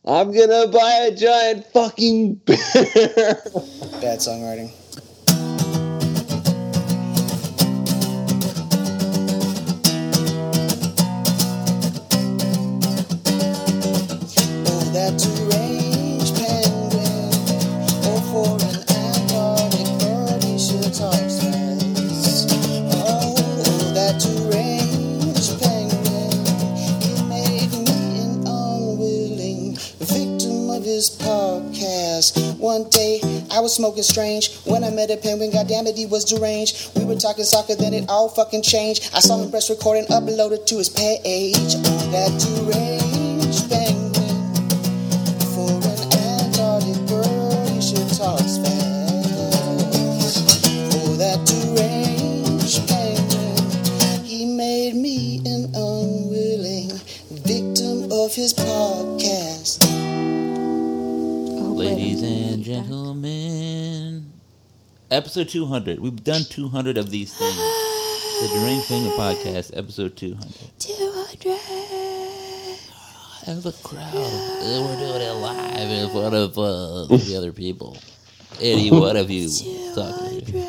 I'm gonna buy a giant fucking bear. Bad songwriting. Oh, that deranged penguin. Oh, for an Antarctic bird, he should talk fast. Oh, that deranged penguin. He made me an unwilling victim of his podcast. One day, I was smoking strange when I met a penguin. Goddamn it, he was deranged. We were talking soccer, then it all fucking changed. I saw him press record and uploaded to his page. Oh, that deranged penguin. For an Antarctic bird, he should talk fast. Oh, that deranged penguin. He made me an unwilling victim of his podcast. Ladies and gentlemen, episode 200. We've done 200 of these things. The Deranged Penguin Podcast, episode 200. 200. Have a crowd. We're doing it live in front of the other people. Any one of you talking to me.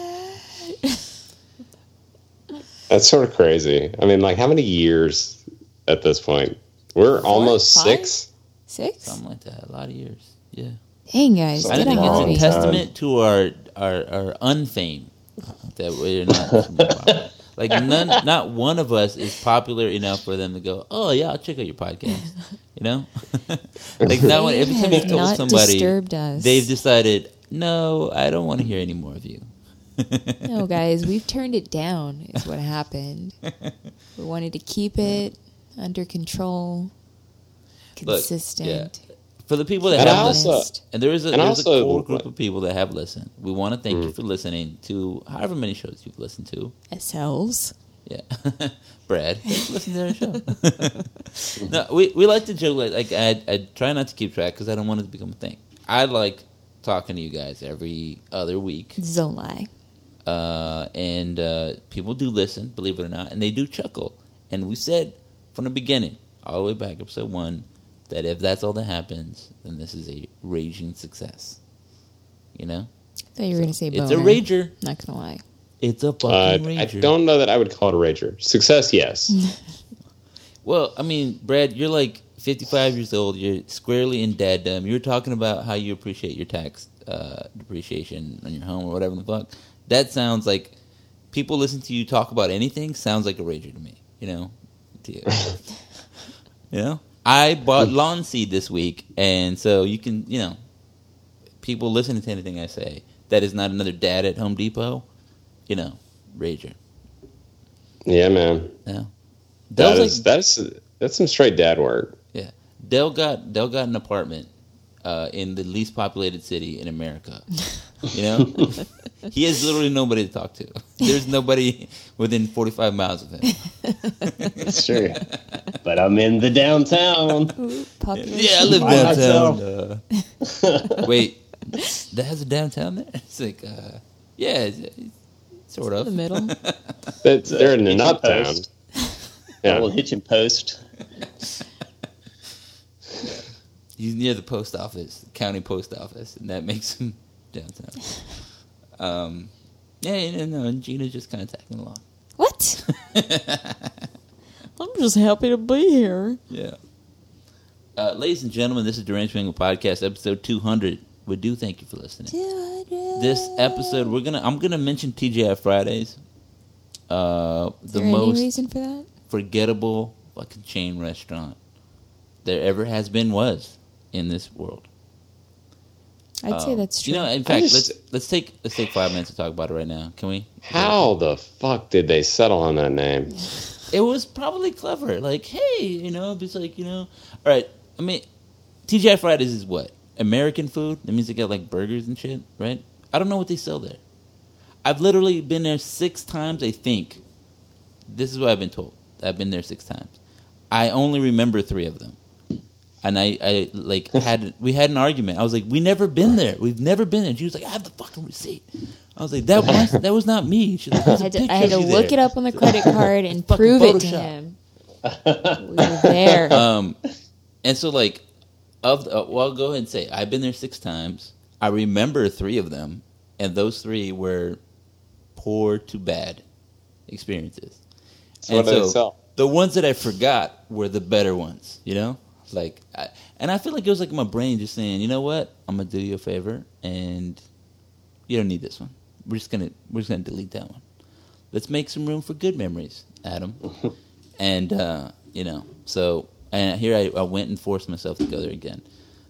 That's sort of crazy. I mean, like, how many years at this point? We're almost 5? 6. 6? Something like that. A lot of years. Yeah. Dang, guys. I I Get think on it's a already. testament to our unfame that we're not popular. Like not one of us is popular enough for them to go, oh yeah, I'll check out your podcast. You know, like now every time you Have told not somebody, disturbed us. they've decided, no, I don't want to hear any more of you. No, guys, we've turned it down is what happened. We wanted to keep it under control, Look, consistent. yeah. For the people that And have I also- listened, and there's a also- core group of people that have listened. We want to thank you for listening to however many shows you've listened to. Ourselves. Yeah, Brad, listen to our show. No, we like to joke. Like I try not to keep track because I don't want it to become a thing. I like talking to you guys every other week, Zolai. and people do listen, believe it or not, and they do chuckle. And we said from the beginning, all the way back, episode 1, that if that's all that happens, then this is a raging success. You know, I thought you were going to say boner. it's a rager. Not going to lie. It's a fucking I rager. don't know that I would call it a rager. Success, yes. Well, I mean, Brad, you're like 55 years old. You're squarely in daddom. You're talking about how you appreciate your tax depreciation on your home or whatever the fuck. That sounds like people listen to you talk about anything. Sounds like a rager to me. You know, to you. You know, I bought lawn seed this week, and so you can, you know, people listening to anything I say that is not another dad at Home Depot. You know, rager. Yeah, man. Yeah. That's some straight dad work. Yeah, Dell got an apartment in the least populated city in America. You know, he has literally nobody to talk to. There's nobody within 45 miles of him. Sure. But I'm in the downtown. Population. Yeah, I live By downtown. Wait, that has a downtown there? It's like, yeah, it's sort of. In the middle. They're in an Hitching uptown. Post. Yeah. Little hitching post. He's near the post office, county post office, and that makes him downtown. Yeah, no, and Gina's just kind of tagging along. What? I'm just happy to be here. Yeah. Ladies and gentlemen, this is Deranged Penguin Podcast, episode 200. We do thank you for listening. 200. This episode, I'm gonna mention TGI Fridays, the Is there most any reason for that? forgettable fucking chain restaurant there ever has been was in this world. I'd say that's true. You know, in fact, just- let's take 5 minutes to talk about it right now. Can we? How the fuck did they settle on that name? It was probably clever. Like, hey, you know, it's like, you know, all right. I mean, TGI Fridays is what? American food? That means they got like burgers and shit, right? I don't know what they sell there. I've literally been there 6 times, I think. This is what I've been told. I've been there 6 times. I only remember 3 of them. And I like we had an argument. I was like, "We never been there. We've never been there." And she was like, "I have the fucking receipt." I was like, "That was not me." She's like, I had to look it up on the credit card and prove it to Photoshop. him. We were there. And so like Well, I'll go ahead and say I've been there 6 times. I remember 3 of them, and those 3 were poor to bad experiences. So what did it sell? The ones that I forgot were the better ones, you know? And I feel like it was like my brain just saying, you know what? I'm going to do you a favor, and you don't need this one. We're just gonna delete that one. Let's make some room for good memories, Adam. And, so... And here I went and forced myself to go there again.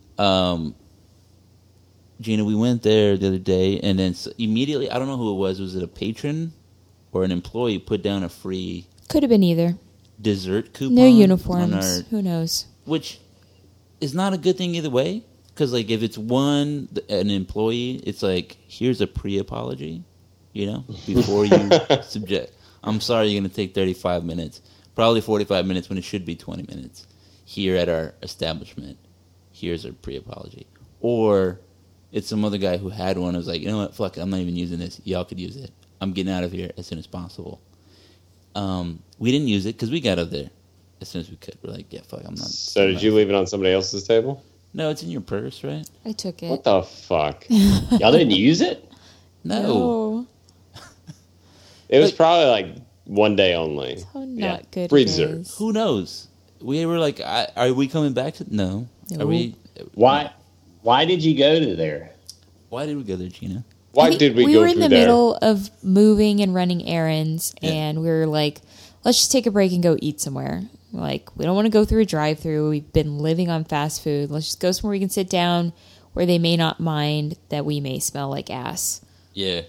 Gina, we went there the other day, and then immediately, I don't know who it was. Was it a patron or an employee put down a free Could have been either. dessert coupon? No uniforms. Who knows? Which is not a good thing either way. Because, like, if it's an employee, it's like, here's a pre-apology, before you subject. I'm sorry you're going to take 35 minutes. Probably 45 minutes when it should be 20 minutes. Here at our establishment, here's a pre-apology. Or it's some other guy who had one who was like, you know what, fuck it, I'm not even using this. Y'all could use it. I'm getting out of here as soon as possible. We didn't use it because we got out of there as soon as we could. We're like, yeah, fuck, I'm not. So did you leave it on somebody else's table? No, it's in your purse, right? I took it. What the fuck? Y'all didn't use it? No. It was probably like one day only. So not good. Free it dessert. is. Who knows? We were like, are we coming back? No. No. Are we? Why did you go to there? Why did we go there, Gina? Why I think did we we go were in through the there? middle of moving and running errands, Yeah. and we were like, let's just take a break and go eat somewhere. Like, we don't want to go through a drive-through. We've been living on fast food. Let's just go somewhere we can sit down where they may not mind that we may smell like ass. Yeah.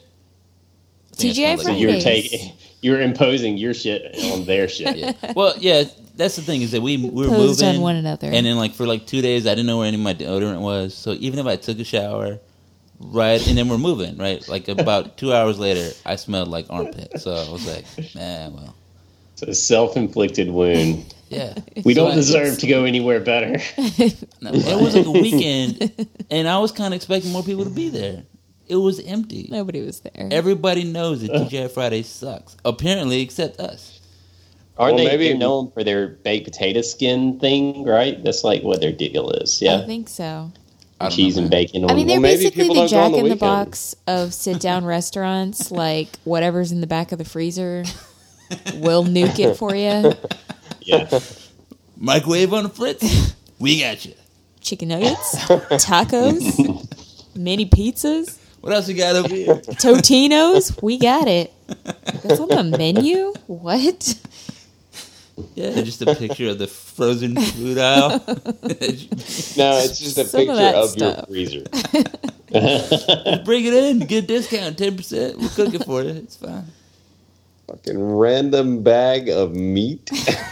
TGI Fridays. You were imposing your shit on their shit. Yeah. Well, yeah, that's the thing is that we were Imposed moving on one another. and then like for like 2 days, I didn't know where any of my deodorant was. So even if I took a shower, right, and then we're moving, right, like about 2 hours later, I smelled like armpit. So I was like, man, well, It's a self-inflicted wound. yeah, We So don't deserve to go anywhere better. No, it was like a weekend, and I was kind of expecting more people to be there. It was empty. Nobody was there. Everybody knows that TGI Fridays sucks. Apparently, except us. Aren't Well, they maybe- they're known for their baked potato skin thing, right? That's like what their deal is. I Yeah. think so. I don't Cheese know, and man. bacon. I mean, they're Well, maybe basically people the don't go on Jack the in the weekend. Box of sit-down restaurants. Like, whatever's in the back of the freezer, we'll nuke it for you. yeah. Microwave on the fritz. We got you. Chicken nuggets, tacos, mini pizzas, What else you got over here? Totinos. We got it. That's on the menu? What? Yeah, just a picture of the frozen food aisle. No, it's just a Some of picture that of stuff. your freezer. Bring it in, get a discount, 10%. We'll cook it for you. It's fine. Fucking random bag of meat.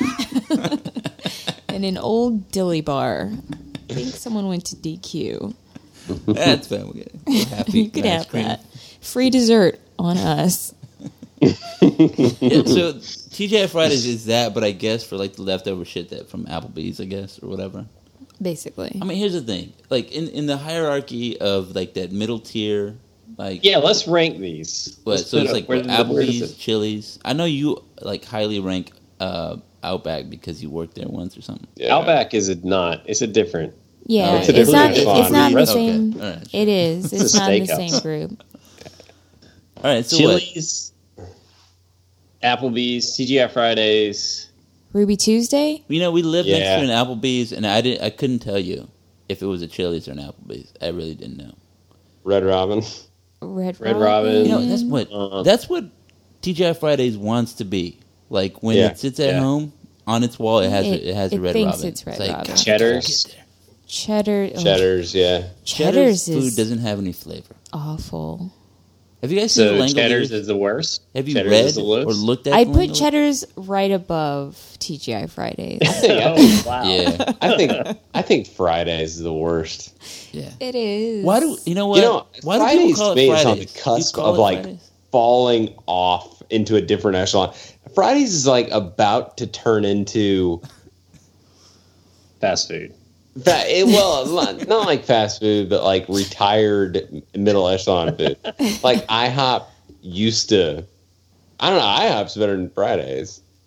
And an old dilly bar. I think someone went to DQ. That's fine. We're happy. You could Ice have cream. that. Free dessert on us. Yeah, so TGI Fridays is that, but I guess for like the leftover shit that from Applebee's, I guess, or whatever. Basically. I mean, here's the thing: like in the hierarchy of like that middle tier, like Yeah, let's rank these. what? Let's So put it's up- like where what, does it- where does Applebee's, it- Chili's. I know you like highly rank Outback because you worked there once or something. Yeah. Outback is it not? It's a different. Yeah, it's a it's not. different It's not in the spot. same. Okay, all right. It is. It's It's a not in the steakhouse. same group. All right, so what? Chili's, Applebee's, TGI Fridays. Ruby Tuesday. You know, we lived next Yeah. to an Applebee's, and I couldn't tell you if it was a Chili's or an Applebee's. I really didn't know. Red Robin. Red Robin. You know, that's what TGI Fridays wants to be. Like when Yeah, it sits at yeah. home on its wall, it has a It Red thinks Robin. it's Red like, Robin. God, Cheddar's. get there. Cheddar. oh, Cheddar's, yeah. Cheddar's food is doesn't have any flavor. awful. Have you guys seen So the Langoliers? Cheddar's is the worst. Have you Cheddar's read is the or lowest? looked at? I'd the put Langoliers? Cheddar's right above TGI Fridays. Oh, wow. Yeah, I think Fridays is the worst. yeah. It is. Why do you know what? You know, Why do Fridays people call to me it is Fridays? on the cusp Do you call of it like Fridays? falling off into a different echelon. Fridays is like about to turn into Fast food. not like fast food, but like retired middle echelon food. Like IHOP used to. I don't know. IHOP's better than Fridays.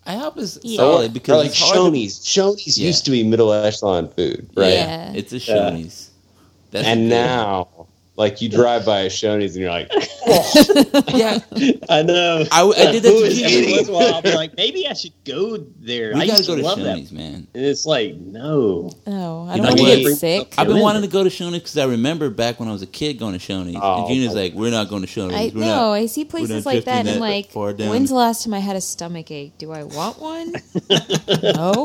IHOP is Yeah. solid because Or like it's hard to- Shoney's Yeah. used to be middle echelon food, right? Yeah. It's a Shoney's. That's And a good now, like you drive by a Shoney's and you're like, one. Yeah, I know. I did that Who to is Gina. Every eating? once in a while, I'll be like, maybe I should go there. I We gotta used go to love Shoney's, that. man. And it's like, no. Oh, I You don't know want to what? get sick. I've been Really? wanting to go to Shoney's because I remember back when I was a kid going to Shoney's. Oh, and Gina's my- like, we're not going to Shoney's. I We're know. not. I see not places like drifting that, and that like, far down. when's the last time I had a stomach ache? Do I want one? No.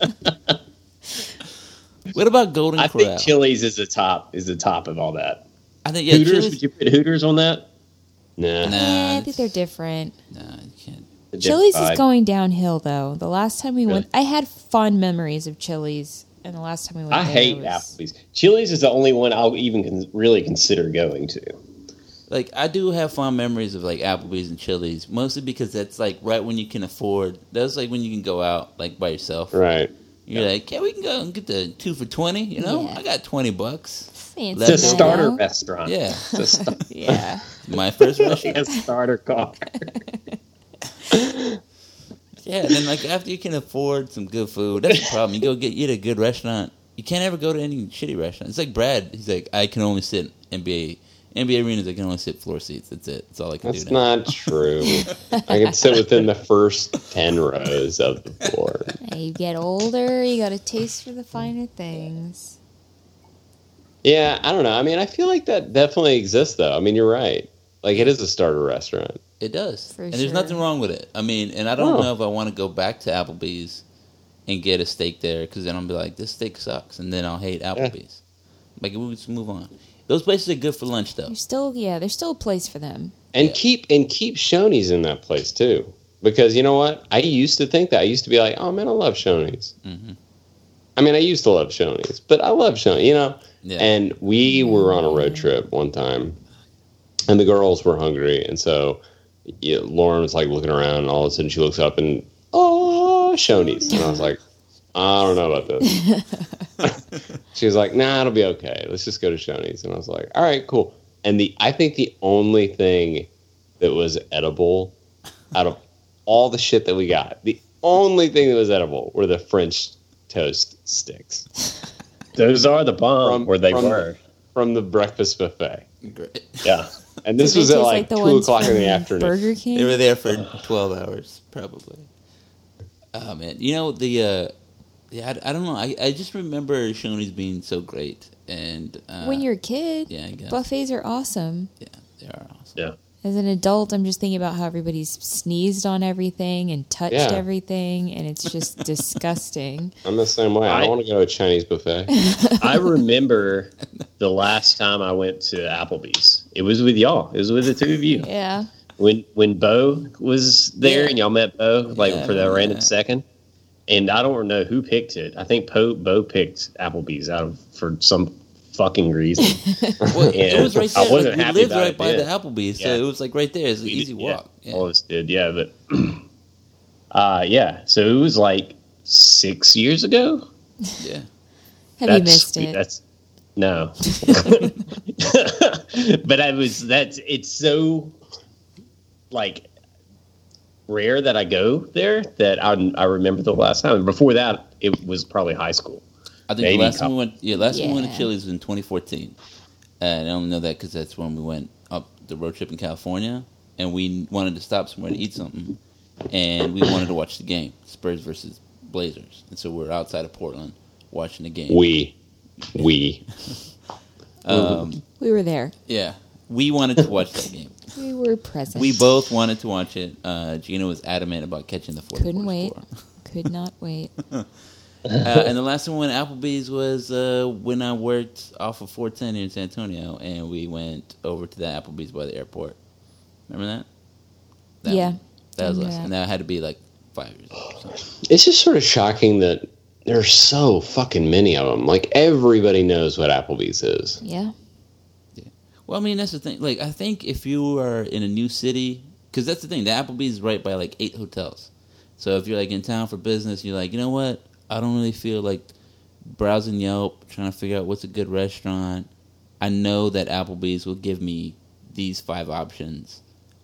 What about Golden I Corral? think Chili's is the top of all that. I think, yeah, Hooters, Chili's. would you put Hooters on that? nah. Nah, Yeah, I think it's- they're different. Nah, you can't. The Chili's different is vibe. going downhill though. The last time we Really? went, I had fond memories of Chili's, and the last time we went, I there hate was- Applebee's. Chili's is the only one I'll even really consider going to. Like, I do have fond memories of, like, Applebee's and Chili's, mostly because that's, like, right when you can afford. That's, like, when you can go out, like, by yourself. Right. You're like, yeah, we can go and get the 2 for $20, you know? Yeah. I got $20. Fancy It's a Let's night starter out. restaurant. Yeah. It's a, sta- Yeah. My first restaurant. a starter car. Yeah, and then, like, after you can afford some good food, that's the problem. You go eat a good restaurant. You can't ever go to any shitty restaurant. It's like Brad. He's like, I can only sit NBA arenas. I can only sit floor seats. That's it. That's all I can That's do now. not true. I can sit within the first 10 rows of the floor. You get older, you got a taste for the finer things. Yeah, I don't know. I mean, I feel like that definitely exists, though. I mean, you're right. Like, it is a starter restaurant. It does. For And there's sure. nothing wrong with it. I mean, and I don't No. know if I want to go back to Applebee's and get a steak there because then I'll be like, this steak sucks. And then I'll hate Applebee's. Like, we'll just move on. Those places are good for lunch, though. There's still a place for them. And Yeah. keep Shoney's in that place, too. Because you know what? I used to think that. I used to be like, oh, man, I love Shoney's. Mhm. I mean, I used to love Shoney's, but I love Shoney's, you know? Yeah. And we were on a road trip one time, and the girls were hungry. And so Lauren was like looking around, and all of a sudden she looks up and, oh, Shoney's. And I was like, I don't know about this. She was like, nah, it'll be okay. Let's just go to Shoney's. And I was like, all right, cool. And I think the only thing that was edible out of all the shit that we got, the only thing that was edible were the French toast sticks Those are the bomb, or they were. from the breakfast buffet. Great. Yeah. And this Do they was at taste like the 2 ones o'clock in from the afternoon. Burger King. They were there for 12 hours, probably. Oh, man. You know, I don't know. I just remember Shoney's being so great. And When you're a kid, yeah, I guess. buffets are awesome. Yeah, they are awesome. Yeah. As an adult, I'm just thinking about how everybody's sneezed on everything and touched Yeah. everything, and it's just disgusting. I'm the same way. I don't want to go to a Chinese buffet. I remember the last time I went to Applebee's. It was with y'all. It was with the two of you. Yeah. When Bo was there Yeah. and y'all met Bo, like Yeah, for that yeah. random second. And I don't know who picked it. I think Bo picked Applebee's for some fucking reason. Well, Yeah. it was right I there. wasn't We happy lived about right it by the then. Applebee's, so Yeah. it was like right there. It's an We easy did, walk. Yeah. All of us did, yeah. But yeah, so it was like 6 years ago. Yeah. Have you missed it? That's no. But it's so like rare that I go there that I remember the last time. Before that, it was probably high school. I think Maybe the last time we went, last time we went to Yeah. Chili's was in 2014, and I only know that because that's when we went up the road trip in California, and we wanted to stop somewhere to eat something, and we wanted to watch the game, Spurs versus Blazers, and so we were outside of Portland watching the game. We. We were there. Yeah, we wanted to watch that game. We were present. We both wanted to watch it. Gina was adamant about catching the fourth couldn't quarter wait. score. Could not wait. And the last one we went to Applebee's was when I worked off of 410 here in San Antonio, and we went over to the Applebee's by the airport. Remember that? Yeah. That was Remember us. that. And that had to be like 5 years old or something. It's just sort of shocking that there's so fucking many of them. Like, everybody knows what Applebee's is. Yeah. Well, I mean, that's the thing. Like, I think if you are in a new city, because that's the thing, the Applebee's is right by like 8 hotels. So if you're like in town for business, you're like, you know what? I don't really feel like browsing Yelp, trying to figure out what's a good restaurant. I know that Applebee's will give me these 5 options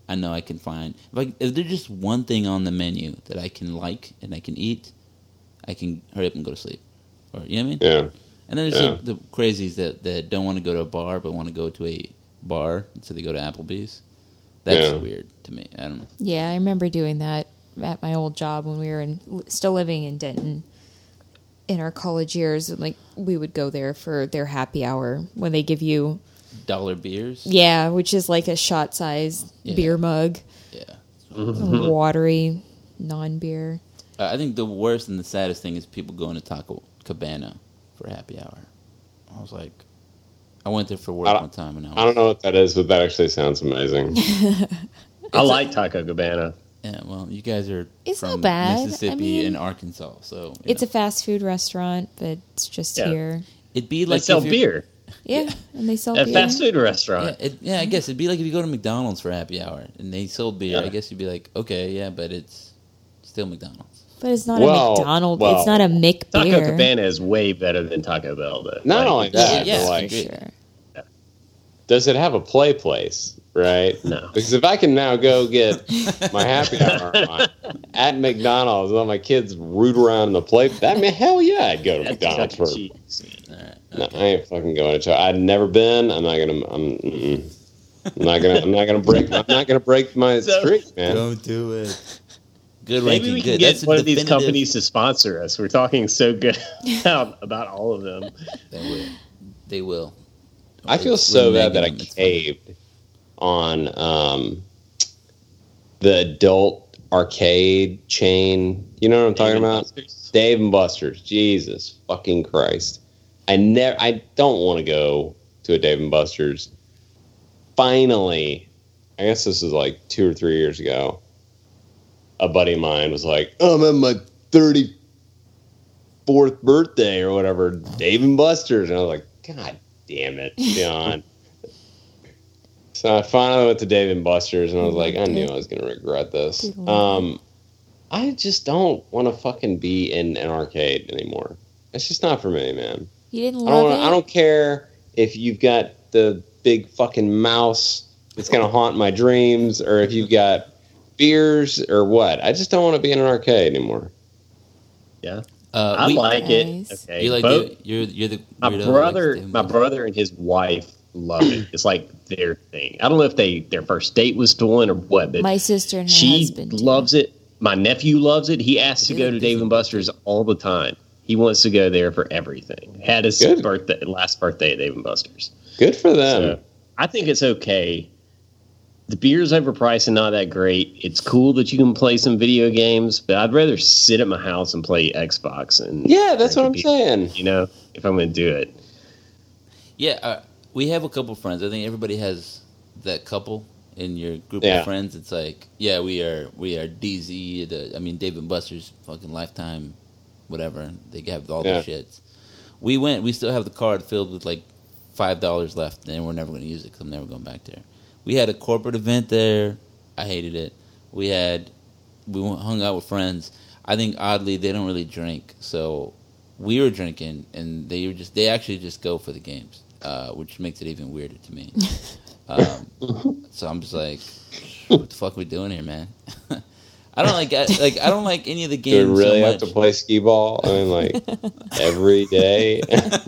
I know I can find if there's just one thing on the menu that I can like and I can eat, I can hurry up and go to sleep. Or you know what I mean? Yeah. And then there's like the crazies that don't want to go to a bar but want to go to a bar, so they go to Applebee's. That's weird to me. I don't know. Yeah, I remember doing that at my old job when we were still living in Denton in our college years. And, like, we would go there for their happy hour when they give you dollar beers. Yeah, which is like a shot-sized beer mug. Yeah. Watery, non-beer. I think the worst and the saddest thing is people going to Taco Cabana for happy hour. I was like, I went there for work one time, and I don't know what that is, but that actually sounds amazing. I like Taco Cabana. Yeah, well, you guys are It's from not bad. Mississippi I mean, and Arkansas, so it's a fast food restaurant, but it's just here. It'd be They like sell if you're- beer Yeah, and they sell at a beer. fast food restaurant. I guess it'd be like if you go to McDonald's for happy hour and they sold beer. Yeah. I guess you'd be like, okay, yeah, but it's still McDonald's. But it's not Well, a McDonald's. well, it's not a Mc Taco beer. Cabana is way better than Taco Bell, though. Not Like, only that, Yeah, but like, Sure. does it have a play place? Right? No. Because if I can now go get my happy hour on at McDonald's and let my kids root around in the play, that mean, hell yeah, I'd go to That's McDonald's Chuck for. E. Cheese. All right. No, I ain't fucking going to. I'd never been. I'm not gonna. I'm not gonna break my So- streak, man. Don't do it. Good Maybe ranking. we can Good. get That's a one of these definitive- companies to sponsor us. We're talking so good about all of them. They will. They will. I feel We're so bad that I nagging them. It's fine. caved on the adult arcade chain. You know what I'm talking about? Dave and Buster's. Jesus fucking Christ! I don't want to go to a Dave and Buster's. Finally, I guess this was like 2 or 3 years ago. A buddy of mine was like, "Oh, I'm at my 34th birthday or whatever, Dave and Buster's," and I was like, "God damn it, John." So I finally went to Dave and Buster's, and I was like, I knew I was going to regret this. I just don't want to fucking be in an arcade anymore. It's just not for me, man. You didn't I love it? don't care if you've got the big fucking mouse that's going to haunt my dreams, or if you've got beers or what. I just don't want to be in an arcade anymore. Yeah, I we- like Nice. it. Okay, You like both, you're the my weirdo that brother, likes Dave and my Buster's. brother and his wife love it. It's like their thing. I don't know if their first date was stolen or what, but My sister and her she husband do. loves it. My nephew loves it. He asks to go to Dave and Buster's all the time. He wants to go there for everything. Had his Good. last birthday at Dave and Buster's. Good for them. So I think it's okay. The beer's overpriced and not that great. It's cool that you can play some video games, but I'd rather sit at my house and play Xbox. And Yeah, that's what I'm drink a beer, saying. You know, if I'm going to do it. Yeah, we have a couple friends. I think everybody has that couple in your group Yeah. of friends. It's like, yeah, we are DZ. Dave and Buster's fucking lifetime, whatever. They have all Yeah. the shits. We still have the card filled with like $5 left, and we're never going to use it because I'm never going back there. We had a corporate event there. I hated it. We hung out with friends. I think oddly they don't really drink, so we were drinking, and they actually just go for the games, which makes it even weirder to me. So I'm just like, what the fuck are we doing here, man? I don't like any of the games. Do we really so have much. to play skee ball? I mean, like, every day?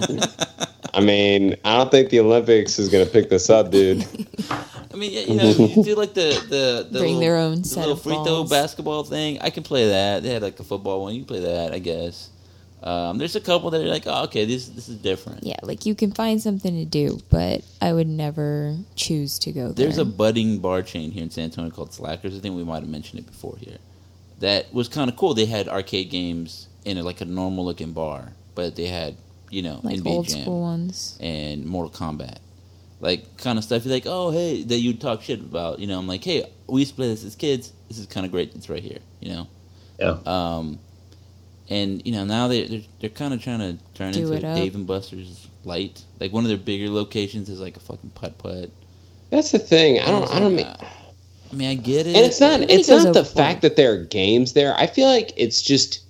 I mean, I don't think the Olympics is going to pick this up, dude. I mean, yeah, you do like the Bring little, their own the set little of free throw balls. basketball thing. I can play that. They had like a football one. You can play that, I guess. There's a couple that are like, oh, okay, this is different. Yeah, like you can find something to do, but I would never choose to go there. There's a budding bar chain here in San Antonio called Slackers. I think we might have mentioned it before here. That was kind of cool. They had arcade games in like a normal looking bar, but they had like NBA old Jam school ones. and Mortal Kombat, like kind of stuff. You're like, oh hey, that you talk shit about. I'm like, hey, we used to play this as kids. This is kind of great. It's right here. Yeah. And now they're kind of trying to turn Do into it up. Dave and Buster's light. Like one of their bigger locations is like a fucking putt. That's the thing. I don't mean... I mean, I get it. And it's not Everybody it's goes not the overboard. fact that there are games there. I feel like it's just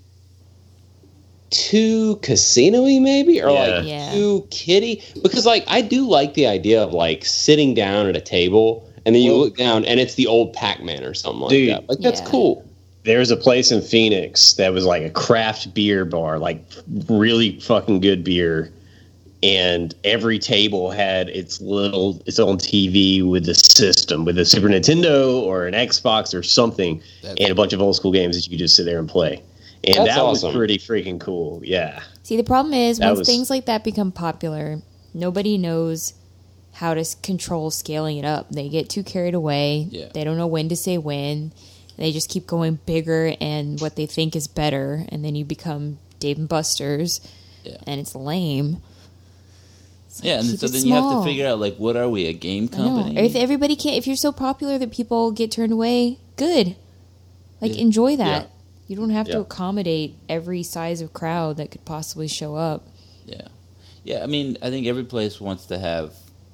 too casino-y maybe, or Yeah. too kiddie. Because like I do like the idea of like sitting down at a table and then you Well- look down, and it's the old Pac-Man or something like Dude. that. Like that's Yeah. cool. There's a place in Phoenix that was like a craft beer bar, like really fucking good beer. And every table had its own TV with the system, with a Super Nintendo or an Xbox or something, and a bunch of old school games that you could just sit there and play. And That's that awesome. was pretty freaking cool. Yeah. See, the problem is That once was- things like that become popular, nobody knows how to control scaling it up. They get too carried away. Yeah. They don't know when to say when. They just keep going bigger and what they think is better, and then you become Dave and Buster's, Yeah. and it's lame. It's like, Yeah, and keep so it then you have to small. figure out like, what are we, a game I know. company? If everybody can't, if you're so popular that people get turned away, good. Like Yeah. enjoy that. Yeah. You don't have to Yeah. accommodate every size of crowd that could possibly show up. Yeah, I mean, I think every place wants to have,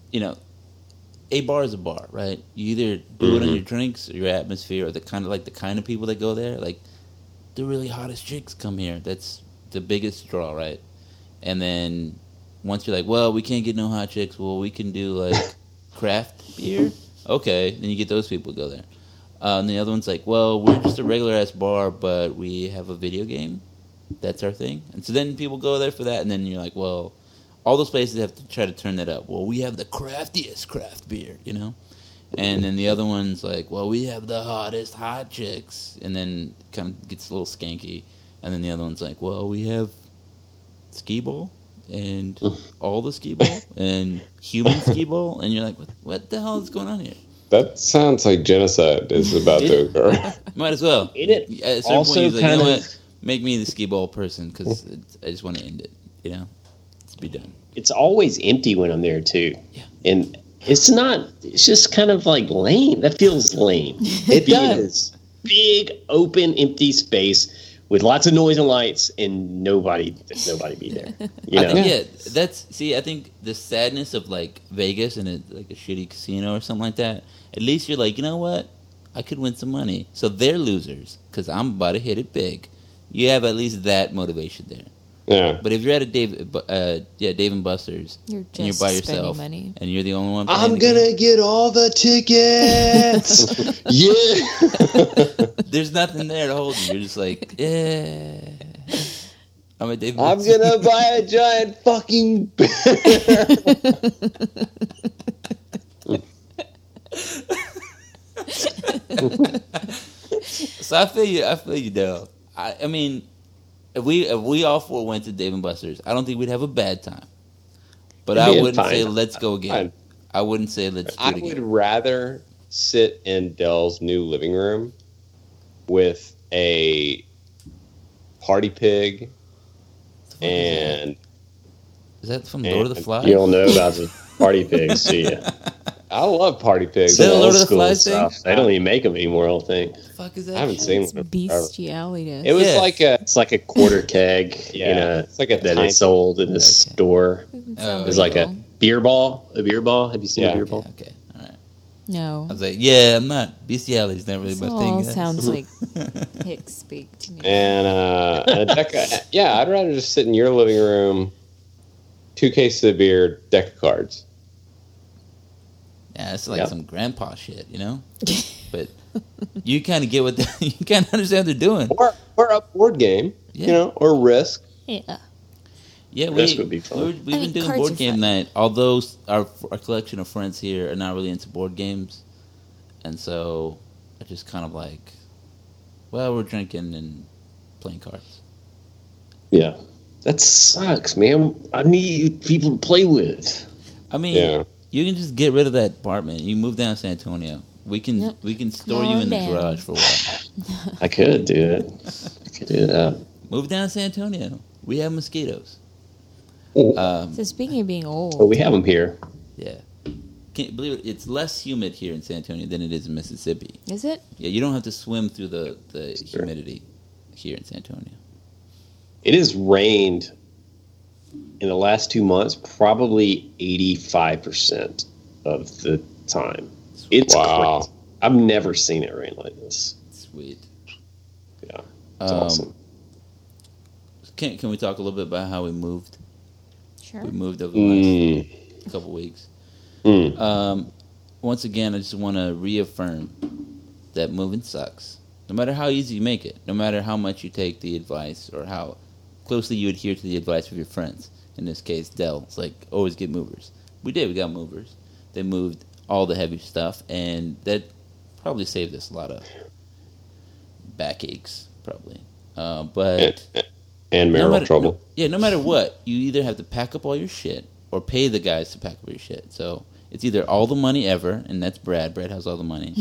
a bar is a bar, right? You either do it on your drinks or your atmosphere, or the kind of people that go there. Like, the really hottest chicks come here. That's the biggest draw, right? And then once you're like, well, we can't get no hot chicks. Well, we can do like craft beer. Okay, then you get those people to go there. And the other one's like, well, we're just a regular ass bar, but we have a video game. That's our thing. And so then people go there for that, and then you're like, well, all those places have to try to turn that up. Well, we have the craftiest craft beer, And then the other one's like, well, we have the hottest hot chicks. And then kind of gets a little skanky. And then the other one's like, well, we have skee ball and all the skee ball and human skee ball. And you're like, what the hell is going on here? That sounds like genocide is about to occur. Might as well. Ain't it At a certain also point, he's like, you know kind of- what? Make me the skee ball person because I just want to end it. Let's be done. It's always empty when I'm there too. Yeah. And it's just kind of like lame. That feels lame. It Being in does. this big, open, empty space with lots of noise and lights and nobody be there. You I know? think, I think the sadness of like Vegas and like a shitty casino or something like that. At least you're like, you know what? I could win some money. So they're losers because I'm about to hit it big. You have at least that motivation there. Yeah. But if you're at a Dave and Buster's, You're and you're just by spending yourself, money. and you're the only one. playing I'm the game, gonna get all the tickets. Yeah. There's nothing there to hold you. You're just like, yeah. I'm at Dave. and I'm Buster's. gonna buy a giant fucking bear. So I feel you though. I mean, if we all four went to Dave and Buster's, I don't think we'd have a bad time. But I It'd be wouldn't fine. say let's go again. Fine. I wouldn't say let's do I it would again. rather sit in Dell's new living room with a party pig and Is that from Lord of the Flies? You don't know about the party pigs, do you? I love party pigs. Is that a Some Lord old of the school Flies thing? stuff. They don't even make them anymore, I don't think. What the fuck is that? I haven't shit? seen It's one. bestiality. It was Yeah. like a It's like a quarter keg, Yeah, it's like a that tiny- is sold in the store. It's like a beer ball. A beer ball. Have you seen Yeah. a beer ball? Okay, all right. No. I was like, yeah, I'm not. Bestiality is not really This my all thing. guys. sounds like hick speak to me. and a deck. Yeah, I'd rather just sit in your living room, 2 cases of beer, deck of cards. Yeah, it's like Yeah. some grandpa shit, But you kind of get what you kind of understand what they're doing. Or a board game, Yeah. or Risk. Yeah. Yeah, This would be fun. we've I been mean, doing cards board are game fun. night. Although our collection of friends here are not really into board games, and so I just kind of like, well, we're drinking and playing cards. Yeah. That sucks, man. I need people to play with. I mean, Yeah. you can just get rid of that apartment. You move down to San Antonio. We can Yep. we can store Come you on in the down. garage for a while. I could do it. I could do that. Move down to San Antonio. We have mosquitoes. Oh. So speaking of being old, Well, we have them here. Yeah. Can't believe it. It's less humid here in San Antonio than it is in Mississippi. is it? Yeah, you don't have to swim through the Sure. humidity here in San Antonio. It has rained in the last 2 months, probably 85% of the time. It's Wow. crazy. I've never seen it rain like this. Sweet. Yeah, it's awesome. Can we talk a little bit about how we moved? Sure. We moved over the last Mm. couple weeks. Mm. once again, I just want to reaffirm that moving sucks. No matter how easy you make it, no matter how much you take the advice or how closely you adhere to the advice of your friends. In this case, Dell. It's like, always get movers. We did. We got movers. They moved all the heavy stuff, and that probably saved us a lot of backaches, probably. But and marital trouble. No matter what, you either have to pack up all your shit or pay the guys to pack up your shit. So it's either all the money ever, and that's Brad. Brad has all the money.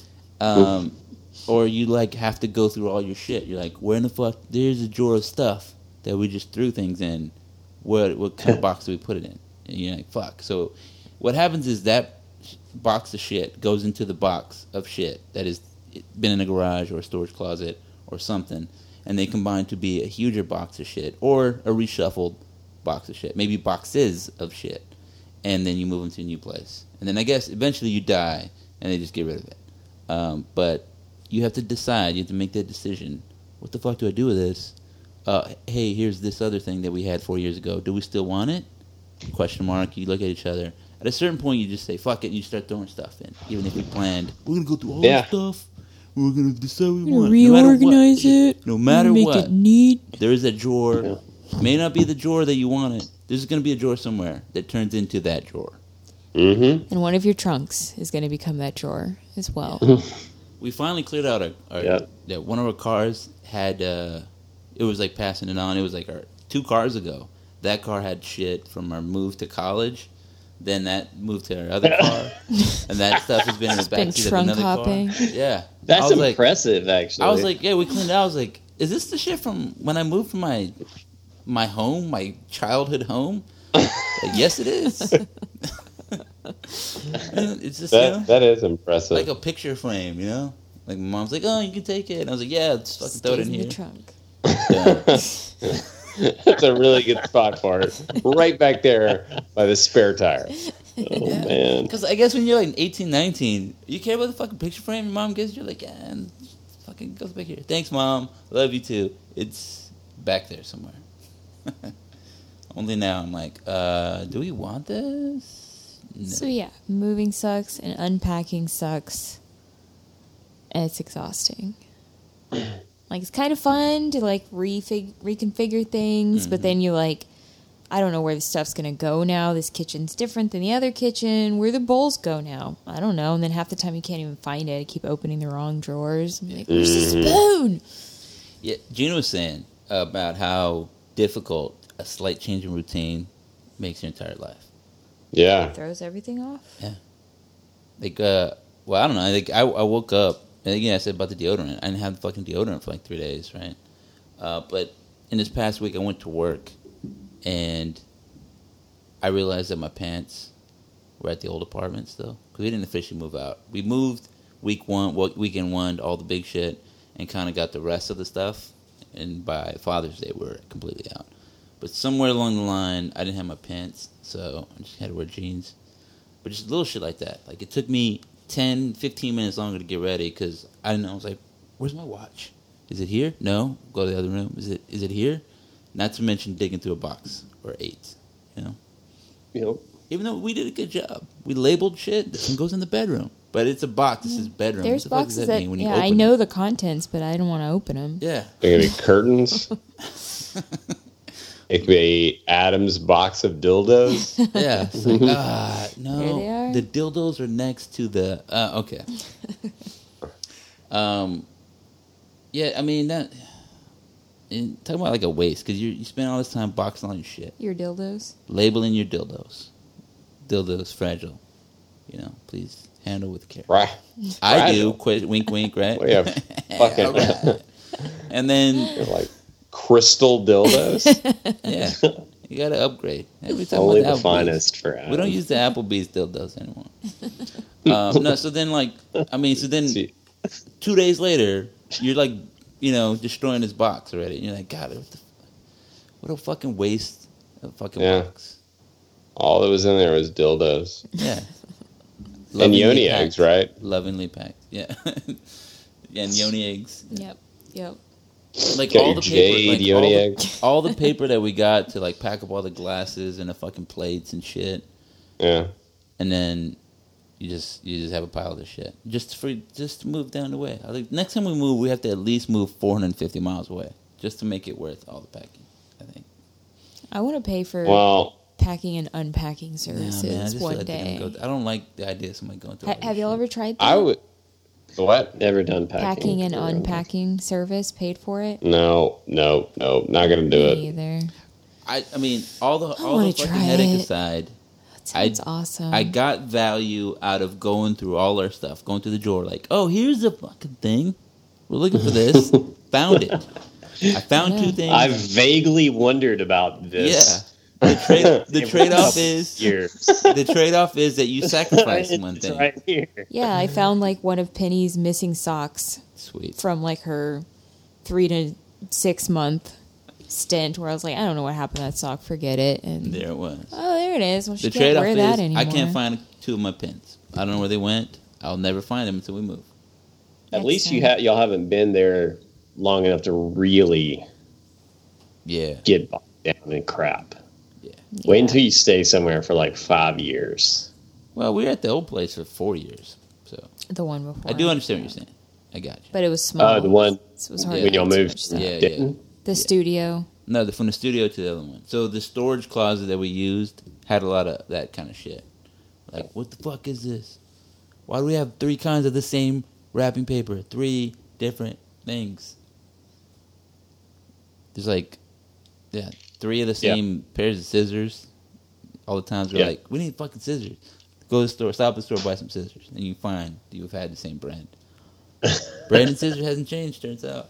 Or you like have to go through all your shit. You're like, where in the fuck? There's a drawer of stuff that we just threw things in. What kind of box do we put it in? And you're like, fuck. So what happens is that box of shit goes into the box of shit that has been in a garage or a storage closet or something, and they combine to be a huger box of shit or a reshuffled box of shit, maybe boxes of shit, and then you move them to a new place. And then I guess eventually you die and they just get rid of it. But you have to decide, you have to make that decision. What the fuck do I do with this? Hey, here's this other thing that we had 4 years ago. Do we still want it? Question mark. You look at each other. At a certain point, you just say, fuck it, and you start throwing stuff in. Even if we planned, we're going to go through all this stuff. We're going to decide what we want. Reorganize it. No matter make what. It neat. There is a drawer. May not be the drawer that you wanted. There's going to be a drawer somewhere that turns into that drawer. Mm-hmm. And one of your trunks is going to become that drawer as well. We finally cleared out that one of our cars had, it was like passing it on. It was like 2 cars ago. That car had shit from our move to college. Then that moved to our other car. And that stuff has been in the backseat of another hopping. car. Yeah. That's impressive, actually. I was like, yeah, we cleaned it out. I was like, is this the shit from when I moved from my home, my childhood home? Like, yes, it is. It's just that is impressive. like a picture frame, you know. Like my mom's like, oh, you can take it. And I was like, yeah, just fucking throw it in here. The trunk. Yeah. That's a really good spot for it. Right back there by the spare tire. Oh, man. Because I guess when you're like 18, 19, you care about the fucking picture frame your mom gives you. Like, yeah, and fucking goes back here. Thanks, Mom. Love you too. It's back there somewhere. Only now I'm like, do we want this? No. So yeah, moving sucks and unpacking sucks. And it's exhausting. Like, it's kind of fun to like reconfigure things, but then you like, I don't know where the stuff's going to go now. This kitchen's different than the other kitchen. Where the bowls go now? I don't know. And then half the time you can't even find it. I keep opening the wrong drawers. I'm like, where's the spoon? Yeah, Gina was saying about how difficult a slight change in routine makes your entire life. Yeah. Throws everything off. Yeah. Like, well, I don't know. Like, I woke up, and again, I said about the deodorant. I didn't have the fucking deodorant for like 3 days, right? But in this past week, I went to work, and I realized that my pants were at the old apartment still, because we didn't officially move out. We moved weekend one, all the big shit, and kind of got the rest of the stuff, and by Father's Day, we're completely out. But somewhere along the line, I didn't have my pants, so I just had to wear jeans. But just little shit like that. Like, it took me 10, 15 minutes longer to get ready, because I didn't know. I was like, where's my watch? Is it here? No. Go to the other room. Is it here? Not to mention digging through a box or 8, you know? Yep. Even though we did a good job. We labeled shit. This one goes in the bedroom. But it's a box. This is bedroom. There's what the fuck boxes does that that, mean when you yeah, open I know the contents, but I don't want to open them. it? Yeah. There could be curtains. It could be Adam's box of dildos. Yeah. It's like, no. There they are. The dildos are next to the... okay. Yeah, I mean, that... And talking about like a waste, because you spend all this time boxing all your shit. Your dildos. Labeling your dildos. Dildos fragile. You know, please handle with care. Right. I do. Wink, wink, right? We have fucking All right. And then, they're like crystal dildos. yeah, you got to upgrade. Every time Only about the Applebee's. finest for Adam. We don't use the Applebee's dildos anymore. No, so then so then See. 2 days later, you're like, destroying this box already. And you're like, God, what a fucking waste of a fucking box. All that was in there was dildos. Yeah. And yoni packed. eggs, right? Lovingly packed. Yeah. Yeah, and yoni eggs. Yep. Like Got all your the jade paper, yoni egg. all the paper that we got to like pack up all the glasses and the fucking plates and shit. Yeah. And then, You just have a pile of this shit. Just to move down the way. I think next time we move, we have to at least move 450 miles away just to make it worth all the packing. I think. I want to pay for Well, packing and unpacking Nah, services man, I just feel one like they're gonna day. I don't like the idea of somebody going through. all this Have y'all shit. ever tried that? I would. What? Never done packing. Packing and unpacking service, paid for it? No, not gonna do Me it. either. I mean, all the wanna fucking try headache it. aside, That sounds awesome. I got value out of going through all our stuff, going through the drawer. Like, oh, here's the fucking thing. We're looking for this. Found it. I found two things. I've vaguely wondered about yeah. this. The trade-off is Years. the trade-off is that you sacrifice one It's thing. right here. Yeah, I found like one of Penny's missing socks Sweet. from like her 3 to 6 month stint where I was like, I don't know what happened to that sock, forget it. And There it was. oh, there it is. Well, she The can't trade-off wear is that anymore. I can't find two of my pins. I don't know where they went. I'll never find them until we move. At Next least time. y'all haven't been there long enough to really Yeah. get bogged down in crap. Yeah. Wait Yeah. until you stay somewhere for like 5 years. Well, we were at the old place for 4 years, so The one before. I do understand what you're saying. I got you. But it was small. The one So it was hard Yeah. when to y'all get too moved much stuff. Yeah. didn't? The studio. No, from the studio to the other one. So the storage closet that we used had a lot of that kind of shit. Like, what the fuck is this? Why do we have 3 kinds of the same wrapping paper? 3 different things. There's like, 3 of the same pairs of scissors. All the times we're Yeah. like, we need fucking scissors. Go to the store, stop at the store, buy some scissors. And you find you've had the same brand. Brand and scissors hasn't changed, turns out.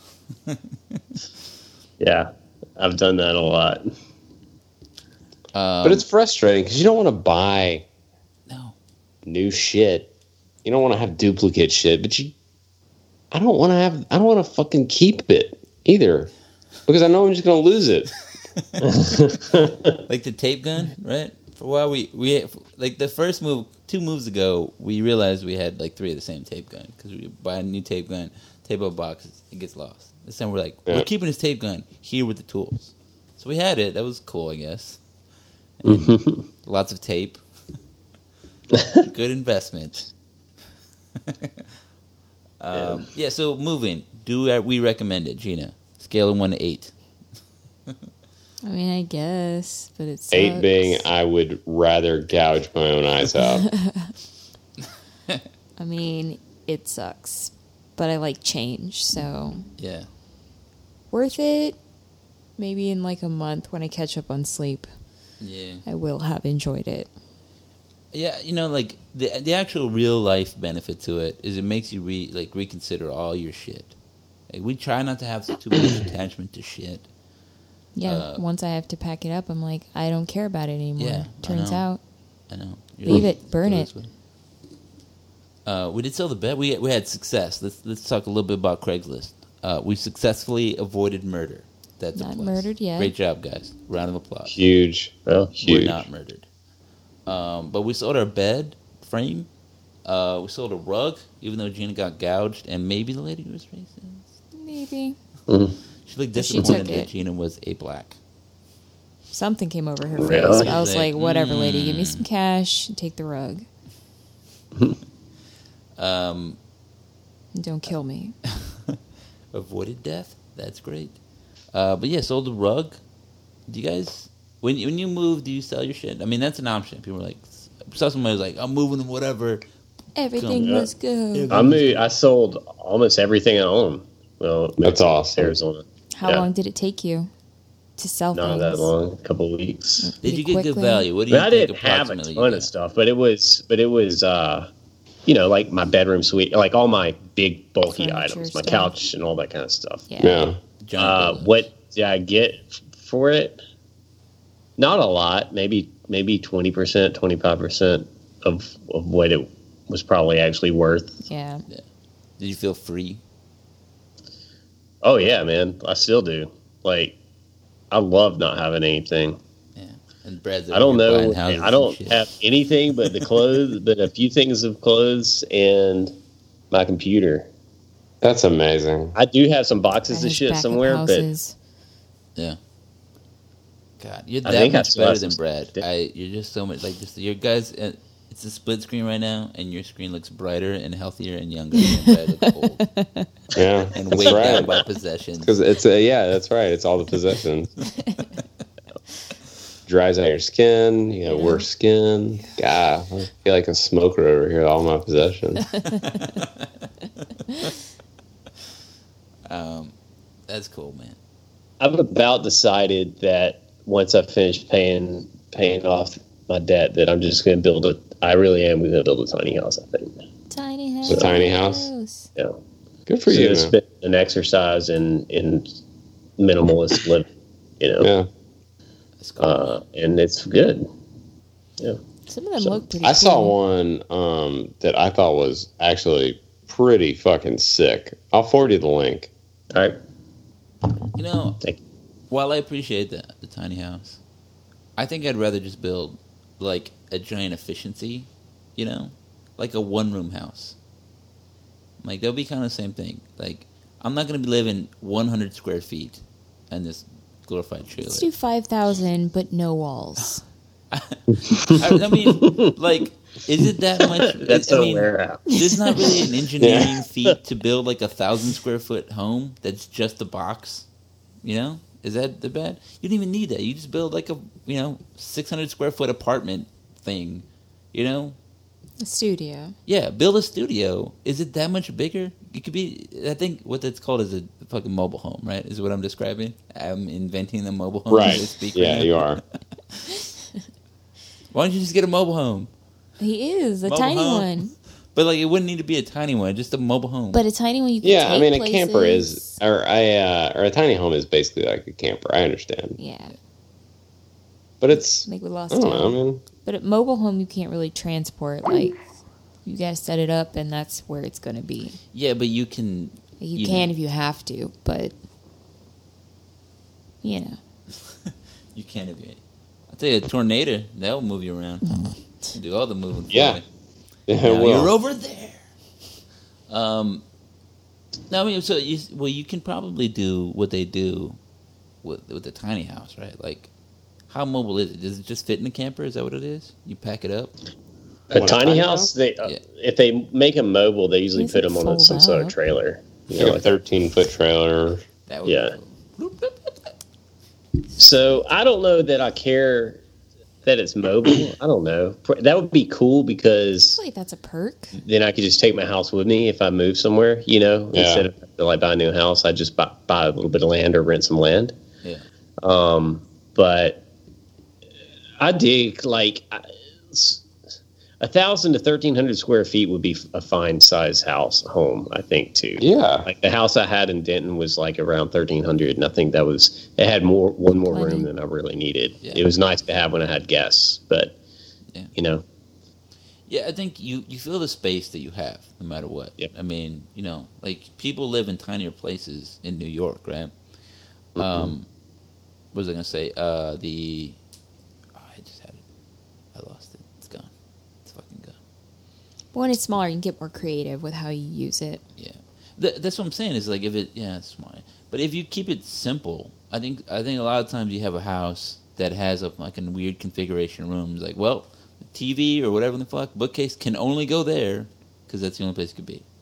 Yeah, I've done that a lot. But it's frustrating because you don't want to buy No. new shit. You don't want to have duplicate shit, but I don't want to fucking keep it either because I know I'm just going to lose it. Like the tape gun, right? For a while, we like the first move, 2 moves ago, we realized we had like 3 of the same tape gun because we buy a new tape gun, tape up boxes, it gets lost. This time we're like, we're keeping this tape gun here with the tools. So we had it. That was cool, I guess. And lots of tape. Good investment. Yeah. So moving. Do we recommend it, Gina? Scale of 1 to 8. I mean, I guess, but it's 8 being I would rather gouge my own eyes out. I mean, it sucks, but I like change, so Yeah. worth it. Maybe in like a month when I catch up on sleep, Yeah. I will have enjoyed it. Yeah, like the actual real life benefit to it is it makes you reconsider all your shit. Like, we try not to have too much attachment to shit. Yeah, once I have to pack it up, I'm like, I don't care about it anymore. Yeah, Turns I know. out, I know. leave it, burn it. We did sell the bed. We had success. Let's talk a little bit about Craigslist. We successfully avoided murder. That's a Not plus. murdered yet. Great job, guys. Round of applause. Huge. Well, Huge. We're not murdered. But we sold our bed frame. We sold a rug, even though Gina got gouged, and maybe the lady was racist. Maybe She looked But she disappointed took that it. Gina was a black. something came over her Really? face. I was Like, like, whatever, lady, give me some cash, and take the rug. Um, And don't kill me. avoided death. That's great. But yeah, sold the rug. Do you guys, when you move, do you sell your shit? I mean, that's an option. People are like, saw somebody was like, I'm moving and whatever. Everything Yeah. was good. I sold almost everything I own. Well, That's awesome. Arizona. How Yeah. long did it take you to sell Not things? that long, a couple of weeks. Did Pretty you get good quickly? value? What do you I think didn't have a approximately ton you of got? stuff, but it was like my bedroom suite, like all my big bulky Furniture items, my stuff. couch and all that kind of stuff. Yeah. Yeah. Giant building. What did I get for it? Not a lot, maybe 20%, 25% of what it was probably actually worth. Yeah. Did you feel free? Oh yeah, man, I still do. Like, I love not having anything. Yeah. And Brad's I don't over here know. buying houses I and don't shit. have anything but the clothes, but a few things of clothes and my computer. That's amazing. I do have some boxes At of his shit backup somewhere, houses. Yeah. God, you're I that think I much still better have than some Brad. stuff. You're just so much like just your guys. It's a split screen right now, and your screen looks brighter and healthier and younger than Brad looks old Yeah, and that's weighed down right. by possessions. Because that's right. It's all the possessions. Dries out your skin. You got worse skin. God, I feel like a smoker over here. All my possessions. That's cool, man. I've about decided that once I finish paying off my debt, that I'm just going to build I really am going to build a tiny house. I think. Tiny house. A tiny house? Yeah. Good for So you. it's Man. been an exercise in minimalist living. Yeah. That's cool. And it's good. Yeah. Some of them So, look pretty. I saw cool. one that I thought was actually pretty fucking sick. I'll forward you the link. All right. You know, Thank you. while I appreciate the tiny house, I think I'd rather just build like a giant efficiency, you know, like a one-room house. Like that'll be kind of the same thing. Like I'm not gonna be living 100 square feet in this glorified trailer. Let's do 5,000, but no walls. I mean, like, is it that much? That's I a mean, warehouse. there's not really an engineering Yeah. feat to build like 1,000 square foot home that's just a box. You know, is that the bad? You don't even need that. You just build like a 600 square foot apartment thing. You know, A studio. yeah, build a studio. Is it that much bigger? It could be. I think what that's called is a fucking mobile home, right? Is what I'm describing. I'm inventing the mobile home. as I speak Yeah, right now. you are. Why don't you just get a mobile home? He is a Mobile tiny home. one, But like, it wouldn't need to be a tiny one, just a mobile home. but a tiny one you can Yeah, I take mean, a places. camper is, or a tiny home is basically like a camper. I understand, Yeah, but it's, like we I lost don't know. I it. mean, But a mobile home you can't really transport. Like you gotta set it up, and that's where it's gonna be. yeah, but you can. You can if you have to, but you know. You can if you. I'll tell you, a tornado that will move you around. Do all the moving. For Yeah. you. yeah, Now well, you're over there. No, I mean, so you can probably do what they do with the tiny house, right? Like, how mobile is it? Does it just fit in a camper? Is that what it is? You pack it up. A What, tiny house, they Yeah. if they make them mobile, they usually These put would them on fold some sort of out. trailer. You know, like a like 13-foot trailer. That would Yeah. Be cool. So I don't know that I care that it's mobile. I don't know. That would be cool because I feel like that's a perk. then I could just take my house with me if I move somewhere. You know, Yeah. instead of like buy a new house, I just buy a little bit of land or rent some land. Yeah. But I dig like 1,000 to 1,300 square feet would be a fine size home. I think too. Yeah, Like the house I had in Denton was like around 1,300, and I think it had one more Plenty. room than I really needed. Yeah. It was nice to have when I had guests, but Yeah. you know, Yeah, I think you feel the space that you have, no matter what. Yep. I mean, like people live in tinier places in New York, right? What was I gonna say? I just had it. I lost it. It's gone. It's fucking gone. But when it's smaller, you can get more creative with how you use it. Yeah, that's what I'm saying. Is like it's smart. But if you keep it simple, I think a lot of times you have a house that has like a weird configuration rooms. Like, well, the TV or whatever the fuck bookcase can only go there because that's the only place it could be.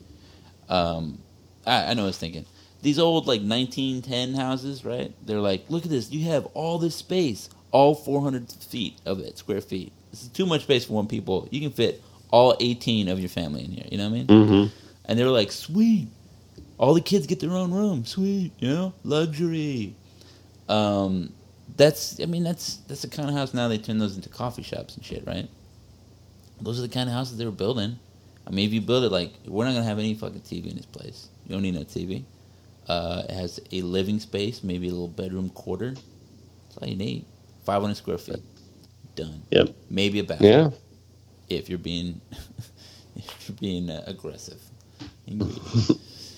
I know. I was thinking these old like 1910 houses, right? They're like, look at this. You have all this space, all 400 feet of it, square feet. This is too much space for one people. You can fit all 18 of your family in here. You know what I mean? Mm-hmm. And they were like, sweet. All the kids get their own room. Sweet. Luxury. That's the kind of house now they turn those into coffee shops and shit, right? Those are the kind of houses they were building. I mean, if you build it like, we're not going to have any fucking TV in this place. You don't need no TV. It has a living space, maybe a little bedroom quarter. That's all you need. 500 square feet. Done. Yep. Maybe a bathroom. Yeah. If you're being aggressive. And greedy.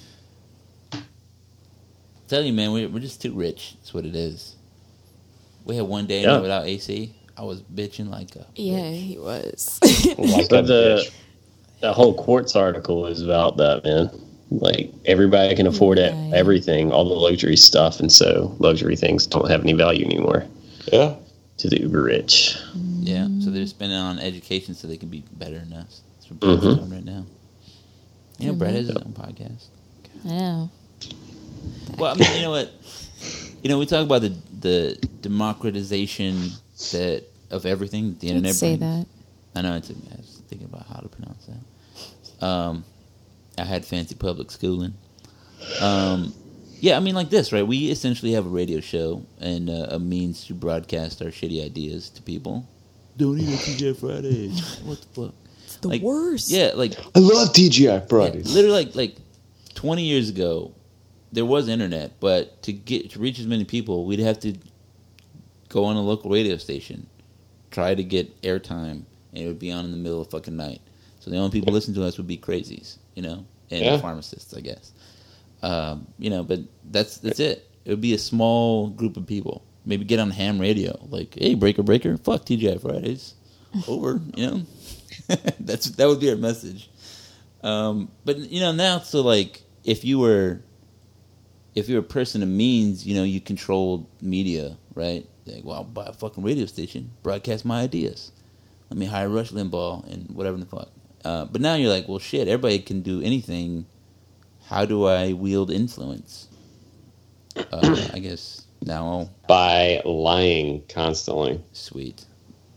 Tell you, man, we're just too rich. That's what it is. We had one day Yeah. without AC. I was bitching like a Yeah, bitch. he was. Like But that bitch. the whole Quartz article is about that, man. Like everybody can afford it, Right. everything, all the luxury stuff, and so luxury things don't have any value anymore Yeah. to the uber rich. Yeah, so they're spending on education so they can be better than us. That's what Brad's doing right now. You know, Brad has his own podcast. I know. Well, I mean, you know what? You know, we talk about the democratization of everything the internet Say brings. that. I know. I was thinking about how to pronounce that. I had fancy public schooling. Yeah, I mean, like this, right? We essentially have a radio show and a means to broadcast our shitty ideas to people. Don't eat a TGI Fridays. What the fuck? It's the worst. Yeah, like I love TGI Fridays. literally, like 20 years ago, there was internet, but to reach as many people, we'd have to go on a local radio station, try to get airtime, and it would be on in the middle of fucking night. So the only people listening to us would be crazies, you know, and pharmacists, I guess. You know, but that's it. It would be a small group of people. Maybe get on ham radio, like, hey, breaker, fuck TGI Fridays, over. You know, that would be our message. But you know, now, so like, if you were a person of means, you know, you controlled media, right? Like, well, I'll buy a fucking radio station, broadcast my ideas. Let me hire Rush Limbaugh and whatever the fuck. But now you're like, well, shit, everybody can do anything. How do I wield influence? I guess now By lying constantly. sweet.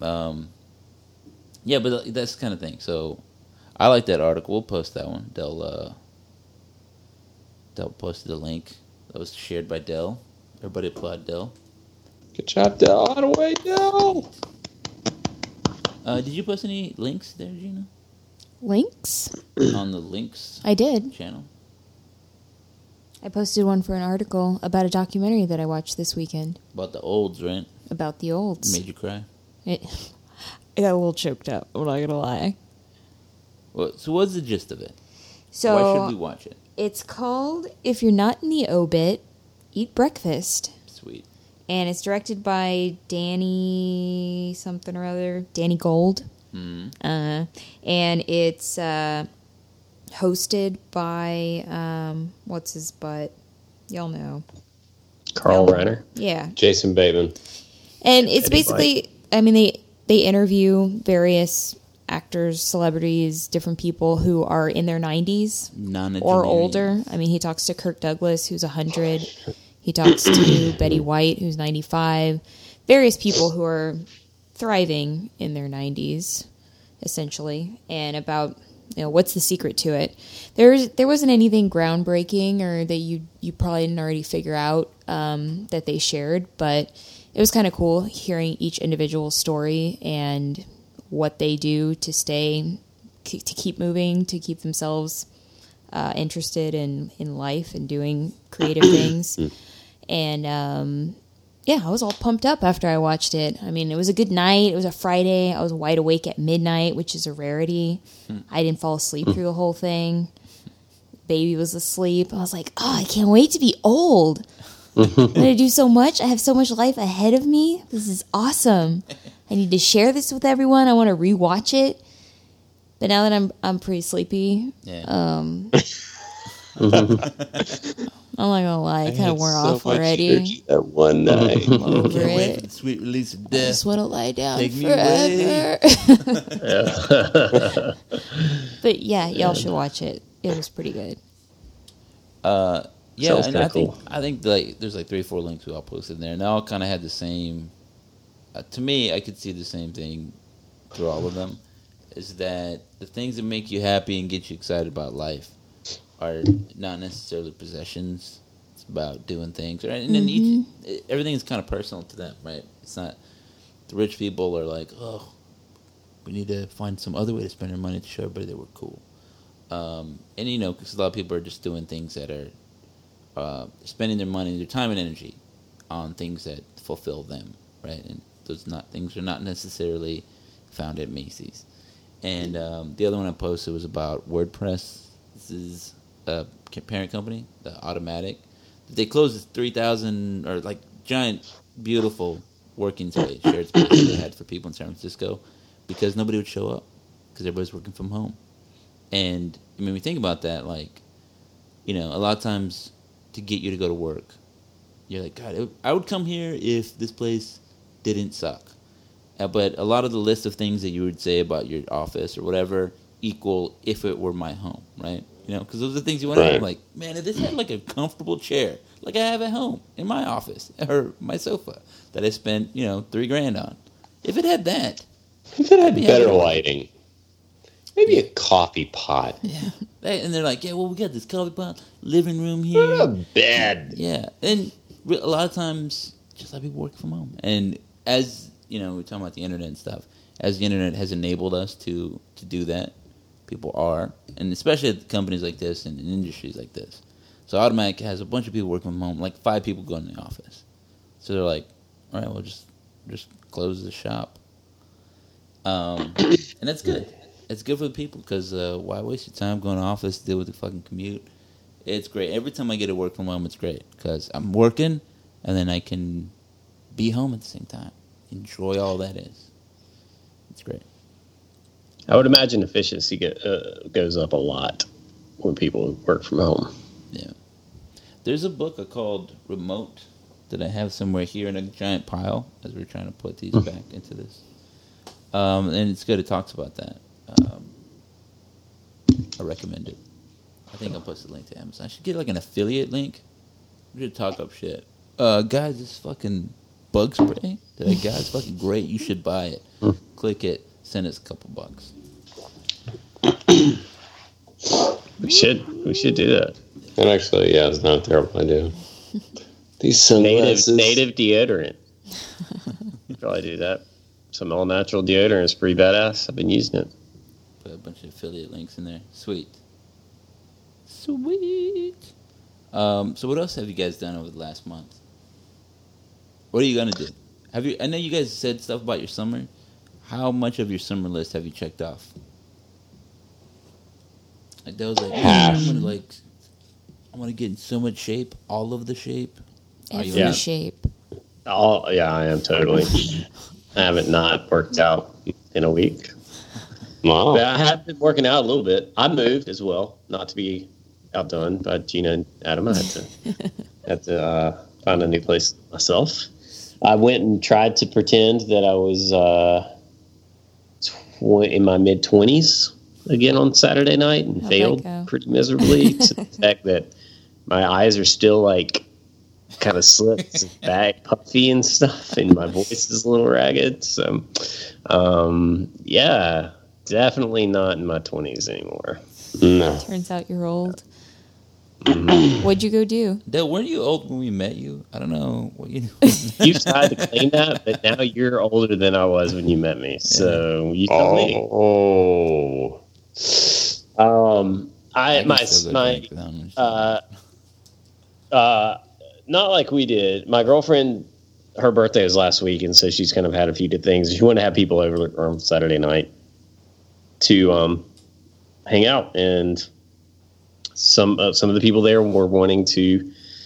Yeah, but that's the kind of thing. So I like that article. We'll post that one. Dell posted a link that was shared by Dell. Everybody applaud Dell. Good job, Del. Out of the way, Del. Did you post any links there, Gina? Links? On the links I did. channel? I posted one for an article about a documentary that I watched this weekend About the olds, right? about the olds. Made you cry? I got a little choked up. I'm not gonna lie. Well, so what's the gist of it? So Why should we watch it? it's called "If You're Not in the Obit, Eat Breakfast," Sweet. and it's directed by Danny something or other, Danny Gold, Mm-hmm. and it's hosted by what's his butt? Y'all know. Carl Reiner. Yeah, Jason Bateman. and it's Eddie basically, I mean, they interview various actors, celebrities, different people who are in their 90s or older. I mean, he talks to Kirk Douglas, who's 100. He talks to Betty White, who's 95. Various people who are thriving in their 90s, essentially, and about, you know, what's the secret to it. There wasn't anything groundbreaking or that you probably didn't already figure out that they shared, but it was kind of cool hearing each individual story and what they do to keep moving, to keep themselves interested in life and doing creative things. And yeah, I was all pumped up after I watched it. I mean, it was a good night. It was a Friday. I was wide awake at midnight, which is a rarity. I didn't fall asleep through the whole thing. Baby was asleep. I was like, oh, I can't wait to be old. I'm going to do so much. I have so much life ahead of me. This is awesome. I need to share this with everyone. I want to rewatch it. But now that I'm pretty sleepy, Yeah. I'm not gonna lie, I kind of wore off already. That one night. I'm over Can't wait for it. the sweet release of I death. just want to lie down Take me away. forever. But yeah, y'all should watch it. It was pretty good. Yeah, Sounds and kinda I think like there's like 3 or 4 links we all posted in there, and they all kind of had the same. To me, I could see the same thing through all of them. Is that the things that make you happy and get you excited about life are not necessarily possessions. It's about doing things, right? And then everything is kind of personal to them, right? It's not the rich people are like, oh, we need to find some other way to spend our money to show everybody that we're cool. And you know, because a lot of people are just doing things that are spending their money, their time and energy on things that fulfill them, right? And those things are not necessarily found at Macy's. And the other one I posted was about WordPress. This is a parent company, the Automatic. They closed this 3,000 or like giant, beautiful working space, shared space they had for people in San Francisco because nobody would show up because everybody's working from home. And I mean, we think about that, like, you know, a lot of times to get you to go to work, you're like, God, I would come here if this place didn't suck. But a lot of the list of things that you would say about your office or whatever equal if it were my home, right? You know, because those are the things you want to have. Like, man, if this had like a comfortable chair, like I have at home in my office or my sofa that I spent, you know, $3,000 on. If it had that, If it had I'd be better happy. lighting, maybe a coffee pot, yeah. And they're like, yeah, well, we got this coffee pot, living room here. a bed. Yeah, and a lot of times, just let people work from home. And as you know, we're talking about the internet and stuff. As the internet has enabled us to do that, people are, and especially at companies like this and in industries like this. So Automatic has a bunch of people working from home, like 5 people going to the office. So they're like, all right, well, just close the shop. And that's good. It's good for the people because why waste your time going to office, deal with the fucking commute? It's great. Every time I get to work from home, it's great because I'm working and then I can be home at the same time. Enjoy all that is. It's great. I would imagine efficiency goes up a lot when people work from home. Yeah. There's a book called Remote that I have somewhere here in a giant pile as we're trying to put these back into this. And it's good. It talks about that. I recommend it. I think I'll post the link to Amazon. I should get like an affiliate link. I'm going to talk up shit. Guys, this fucking bug spray that I got is fucking great. You should buy it. Click it. Send us a couple bucks. We should do that. And actually, yeah, it's not a terrible idea. These sunglasses. Native deodorant. Probably do that. Some all natural deodorant is pretty badass. I've been using it. Put a bunch of affiliate links in there. Sweet. Sweet. So what else have you guys done over the last month? What are you gonna do? I know you guys said stuff about your summer. How much of your summer list have you checked off? Like that was like, I want to get in so much shape, all of the shape. Every shape. Yeah, I am totally. I haven't not worked out in a week. Wow. But I have been working out a little bit. I moved as well, not to be outdone by Gina and Adam. I had to find a new place myself. I went and tried to pretend that I was in my mid-20s again on Saturday night and failed pretty miserably to the fact that my eyes are still like kind of slipped back, puffy and stuff, and my voice is a little ragged. So, yeah, definitely not in my 20s anymore. No. Turns out you're old. Mm-hmm. What'd you go do? Dale, weren't you old when we met you? I don't know what you. You've tried to claim that, but now you're older than I was when you met me. So you tell me. Oh. Not like we did. My girlfriend, her birthday was last week, and so she's kind of had a few good things. She wanted to have people over on Saturday night to hang out, and some of the people there were wanting to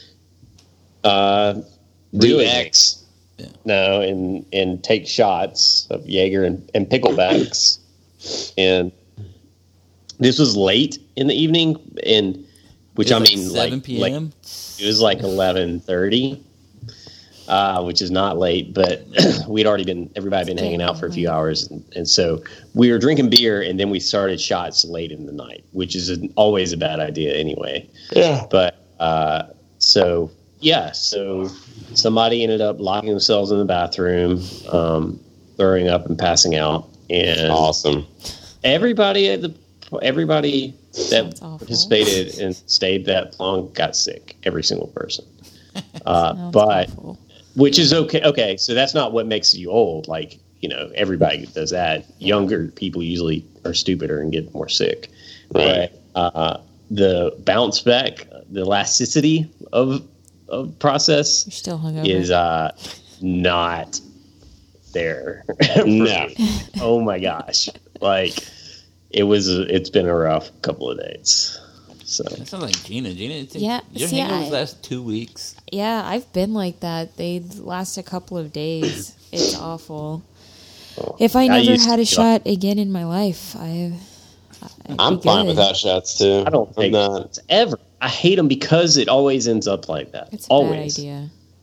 do X. Yeah. No, and take shots of Jaeger and picklebacks, and this was late in the evening, and which I mean, 7 p.m. It was like 11:30, which is not late, but everybody been hanging out for a few hours, and so we were drinking beer, and then we started shots late in the night, which is always a bad idea anyway. Yeah. But so somebody ended up locking themselves in the bathroom, throwing up and passing out, and Awesome. everybody that awful. participated and stayed that long got sick. Every single person. Sounds But awful. which is okay. Okay, so that's not what makes you old. Like, you know, everybody does that. Younger people usually are stupider and get more sick. Right. But the bounce back, the elasticity of process You're still hungover. is not there. No. Oh my gosh. Like it's been a rough couple of days. So That sounds like Gina. Yeah, Your see, hangovers last 2 weeks. Yeah, I've been like that. They last a couple of days. It's awful. If I never used had to a shot again in my life, I'd I'm be fine good. without shots too. I don't take not. shots ever. I hate them because it always ends up like that. It's a always. bad idea.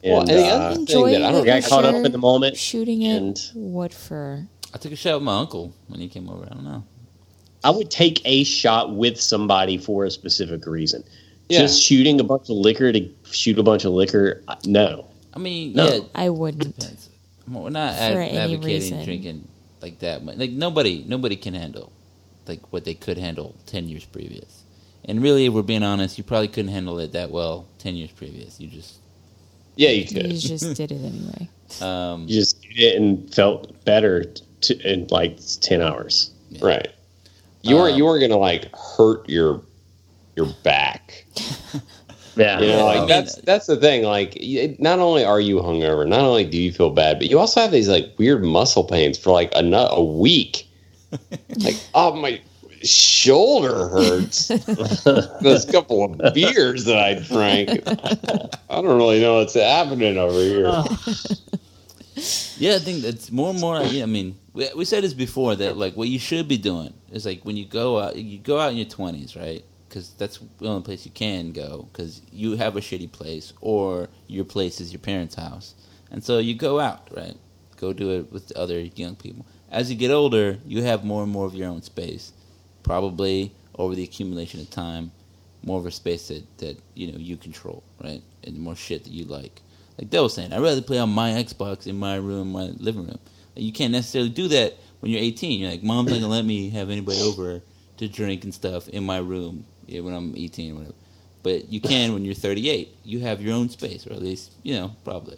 And, and the other thing Enjoy that I it. don't got for caught sure. up in the moment. Shooting it. And What for? I took a shot with my uncle when he came over. I don't know. I would take a shot with somebody for a specific reason. Yeah. Just shooting a bunch of liquor to shoot a bunch of liquor, no. I mean, No. yeah, I wouldn't. depends. We're not For any advocating reason. drinking like that. Like nobody can handle like what they could handle 10 years previous. And really, if we're being honest, you probably couldn't handle it that well 10 years previous. You just Yeah, you You could. just did it anyway. You just did it and felt better in like 10 hours. Right. You weren't gonna like hurt your back. Yeah. You know, like I mean- that's the thing. Like, not only are you hungover, not only do you feel bad, but you also have these like weird muscle pains for like a week. Like, oh, my shoulder hurts. Those couple of beers that I drank. I don't really know what's happening over here. Yeah, I think that's more and more. I mean, we said this before that like what you should be doing is like when you go out in your 20s, right? Because that's the only place you can go because you have a shitty place or your place is your parents' house, and so you go out, right? Go do it with other young people. As you get older, you have more and more of your own space, probably over the accumulation of time, more of a space that you control, right? And more shit that you like. Like Dale was saying, I'd rather play on my Xbox in my room, my living room. You can't necessarily do that when you're 18. You're like, Mom's not going to let me have anybody over to drink and stuff in my room when I'm 18 or whatever. But you can when you're 38. You have your own space, or at least, probably.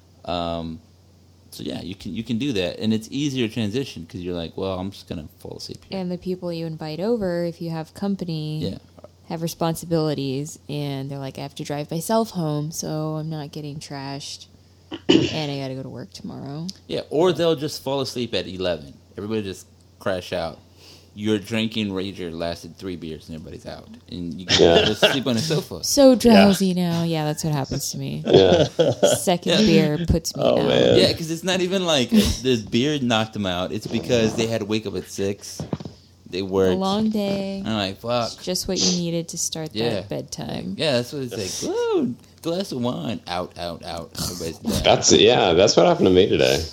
So yeah, you can do that. And it's easier to transition because you're like, well, I'm just going to fall asleep here. And the people you invite over, if you have company, Yeah. have responsibilities, and they're like, I have to drive myself home, so I'm not getting trashed, and I got to go to work tomorrow. Yeah, or they'll just fall asleep at 11. Everybody just crash out. Your drinking rager lasted 3 beers and everybody's out. And you can just sleep on a sofa. So drowsy now. Yeah, that's what happens to me. Yeah. Second beer puts me out. man. Yeah, because it's not even like the beer knocked them out. It's because they had to wake up at 6. They A worked. long day. I'm like, fuck. Just what you needed to start Yeah. that bedtime. Yeah, that's what it's like. Woo, glass of wine. Out. Everybody's dead. That's what happened to me today.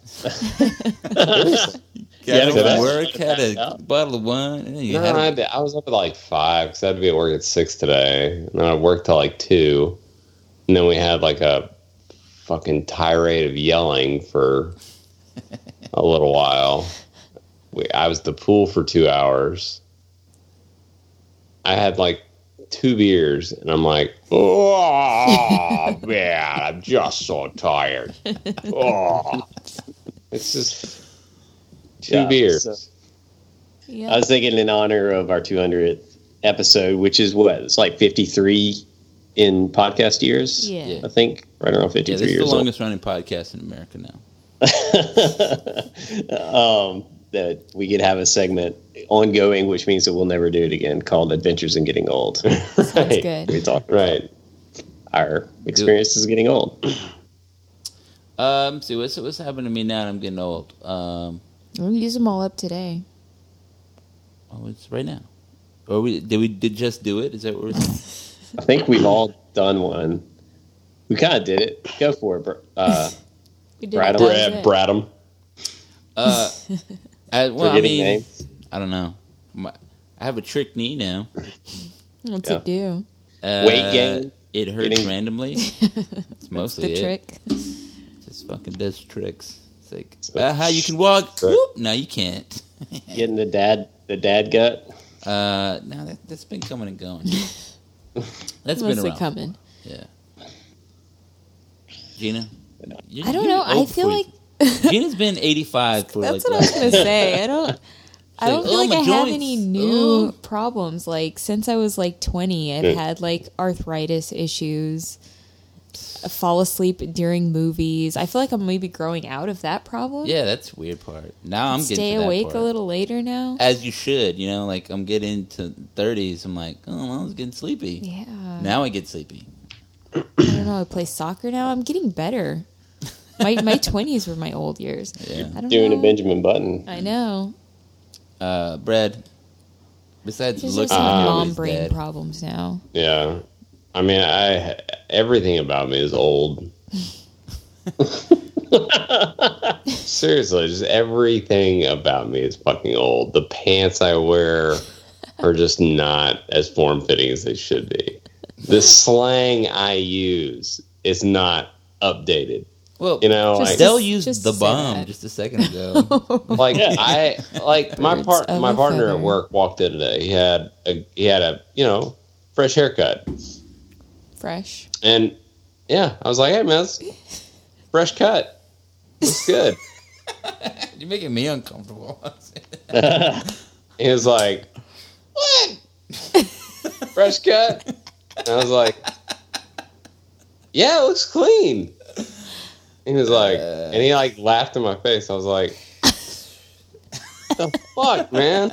Got today. to work, had a bottle of wine. And then you No, had I was up at like 5 because I had to be at work at 6 today. And then I worked till like 2. And then we had like a fucking tirade of yelling for a little while. I was at the pool for 2 hours. I had like 2 beers, and I'm like, oh, man, I'm just so tired. Oh. It's just 2 Yeah, beers. so- Yeah. I was thinking in honor of our 200th episode, which is what? It's like 53 in podcast years. Yeah. I think right around 53 this is the years old. longest running podcast in America now. That we could have a segment ongoing, which means that we'll never do it again, called Adventures in Getting Old. Sounds good. We talk Right. our experiences getting old. See what's happening to me now that I'm getting old. We'll use them all up today. Oh, it's right now. Or did we just do it? Is that what we're saying? I think we've all done one. We kind of did it. Go for it. We did Brad- it. That was it. Bradham. I Forgetting mean, names. I don't know. I have a trick knee now. What's Yeah. it do? Weight gain? It hurts Getting- randomly. It's mostly The it. trick. Just fucking does tricks. It's like how you can walk. Whoop, no, you can't. Getting the dad gut. No, that's been coming and going. That's been Mostly around. coming. Yeah. Gina? I don't know. I feel like Gina's been 85 for that's like what I was gonna say. I don't like, feel like my I have joints. any new problems. Like since I was like 20, I've Yeah. had like arthritis issues. I fall asleep during movies. I feel like I'm maybe growing out of that problem. Yeah, that's the weird part. Now I'm getting Stay to that awake part. a little later now. As you should, like I'm getting to 30s. I'm like, oh, I was getting sleepy. Yeah. Now I get sleepy. I don't know. I play soccer now. I'm getting better. My 20s were my old years. Yeah. I don't Doing know. a Benjamin Button. I know. Brad, besides There's looking just some like mom he's brain dead, problems now. Yeah. I mean, everything about me is old. Seriously, just everything about me is fucking old. The pants I wear are just not as form-fitting as they should be. The slang I use is not updated. Well, You know, Just- like, Dell used just the say bomb that. just a second ago. like I like my Birds of my a partner feather. at work walked in today. He had a fresh haircut, Fresh. and yeah, I was like, hey man, that's fresh cut. Looks good. You're making me uncomfortable. He was like, what? Fresh cut? And I was like, yeah, it looks clean. He was like, and he like laughed in my face. I was like, the fuck, man?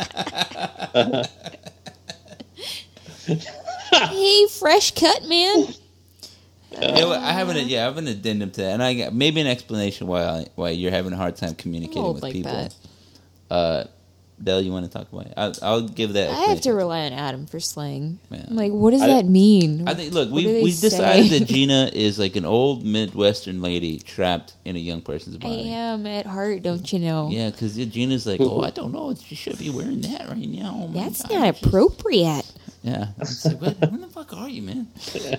Hey, fresh cut, man. You know what, I have an addendum to that, and I got maybe an explanation why you're having a hard time communicating Old with like people. that. Dell, you want to talk about it? I'll give that. I have to explanation. rely on Adam for slang. Yeah. I'm like, what does I- that mean? I think. Look, What do they we decided say? that Gina is like an old Midwestern lady trapped in a young person's I body. am at heart, don't you know? Yeah, because Gina's like, oh, I don't know, she should be wearing that right now. Oh my That's God, not she's- appropriate. Yeah, it's like, where the fuck are you, man?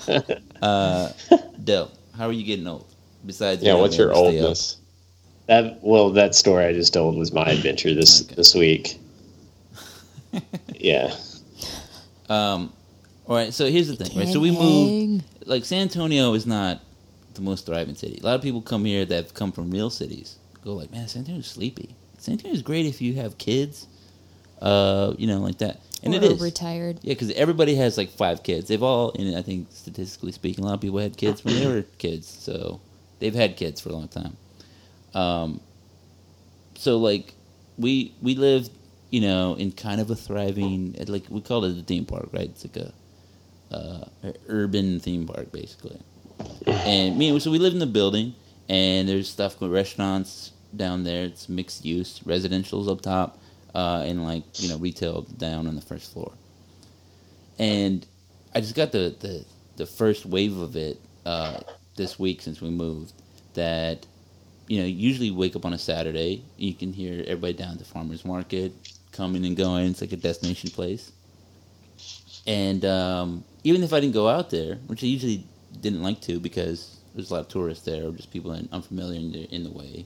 Dell, how are you getting old? Besides, Yeah, what's your stay up? oldness? That story I just told was my adventure this week. Yeah. All right, so here's the thing, right? So we moved. Dang. Like San Antonio is not the most thriving city. A lot of people come here that have come from real cities. Go like, man, San Antonio's sleepy. San Antonio's great if you have kids, like that. And Or it is. retired. Yeah, because everybody has like 5 kids. They've all, and I think statistically speaking, a lot of people had kids when they were kids. So they've had kids for a long time. So like we lived, in kind of a thriving, like we call it a theme park, right? It's like a urban theme park basically. And so we live in the building, and there's stuff with restaurants down there. It's mixed use, residential's up top. And retail down on the first floor. And I just got the first wave of it this week since we moved. That usually wake up on a Saturday, you can hear everybody down at the farmers market coming and going. It's like a destination place. And even if I didn't go out there, which I usually didn't like to because there's a lot of tourists there or just people that are unfamiliar in the way.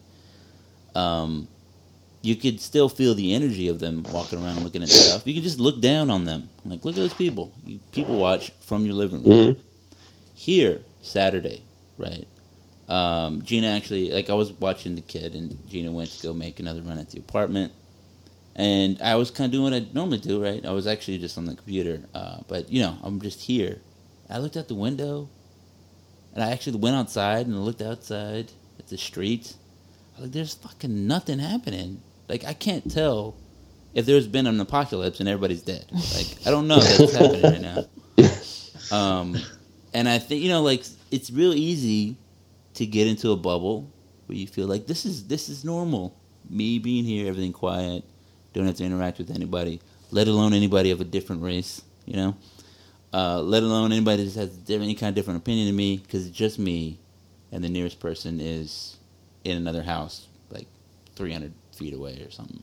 You could still feel the energy of them walking around looking at stuff. You can just look down on them. Like, look at those people. You people watch from your living room. Mm-hmm. Here, Saturday, right? Gina actually, I was watching the kid, and Gina went to go make another run at the apartment. And I was kind of doing what I normally do, right? I was actually just on the computer. But, I'm just here. I looked out the window, and I actually went outside and looked outside at the street. I was like, there's fucking nothing happening. Like, I can't tell if there's been an apocalypse and everybody's dead. Like, I don't know if that's happening right now. And I think, it's real easy to get into a bubble where you feel like this is normal. Me being here, everything quiet, don't have to interact with anybody, let alone anybody of a different race, let alone anybody that just has any kind of different opinion than me, because it's just me, and the nearest person is in another house, like 300 feet away or something.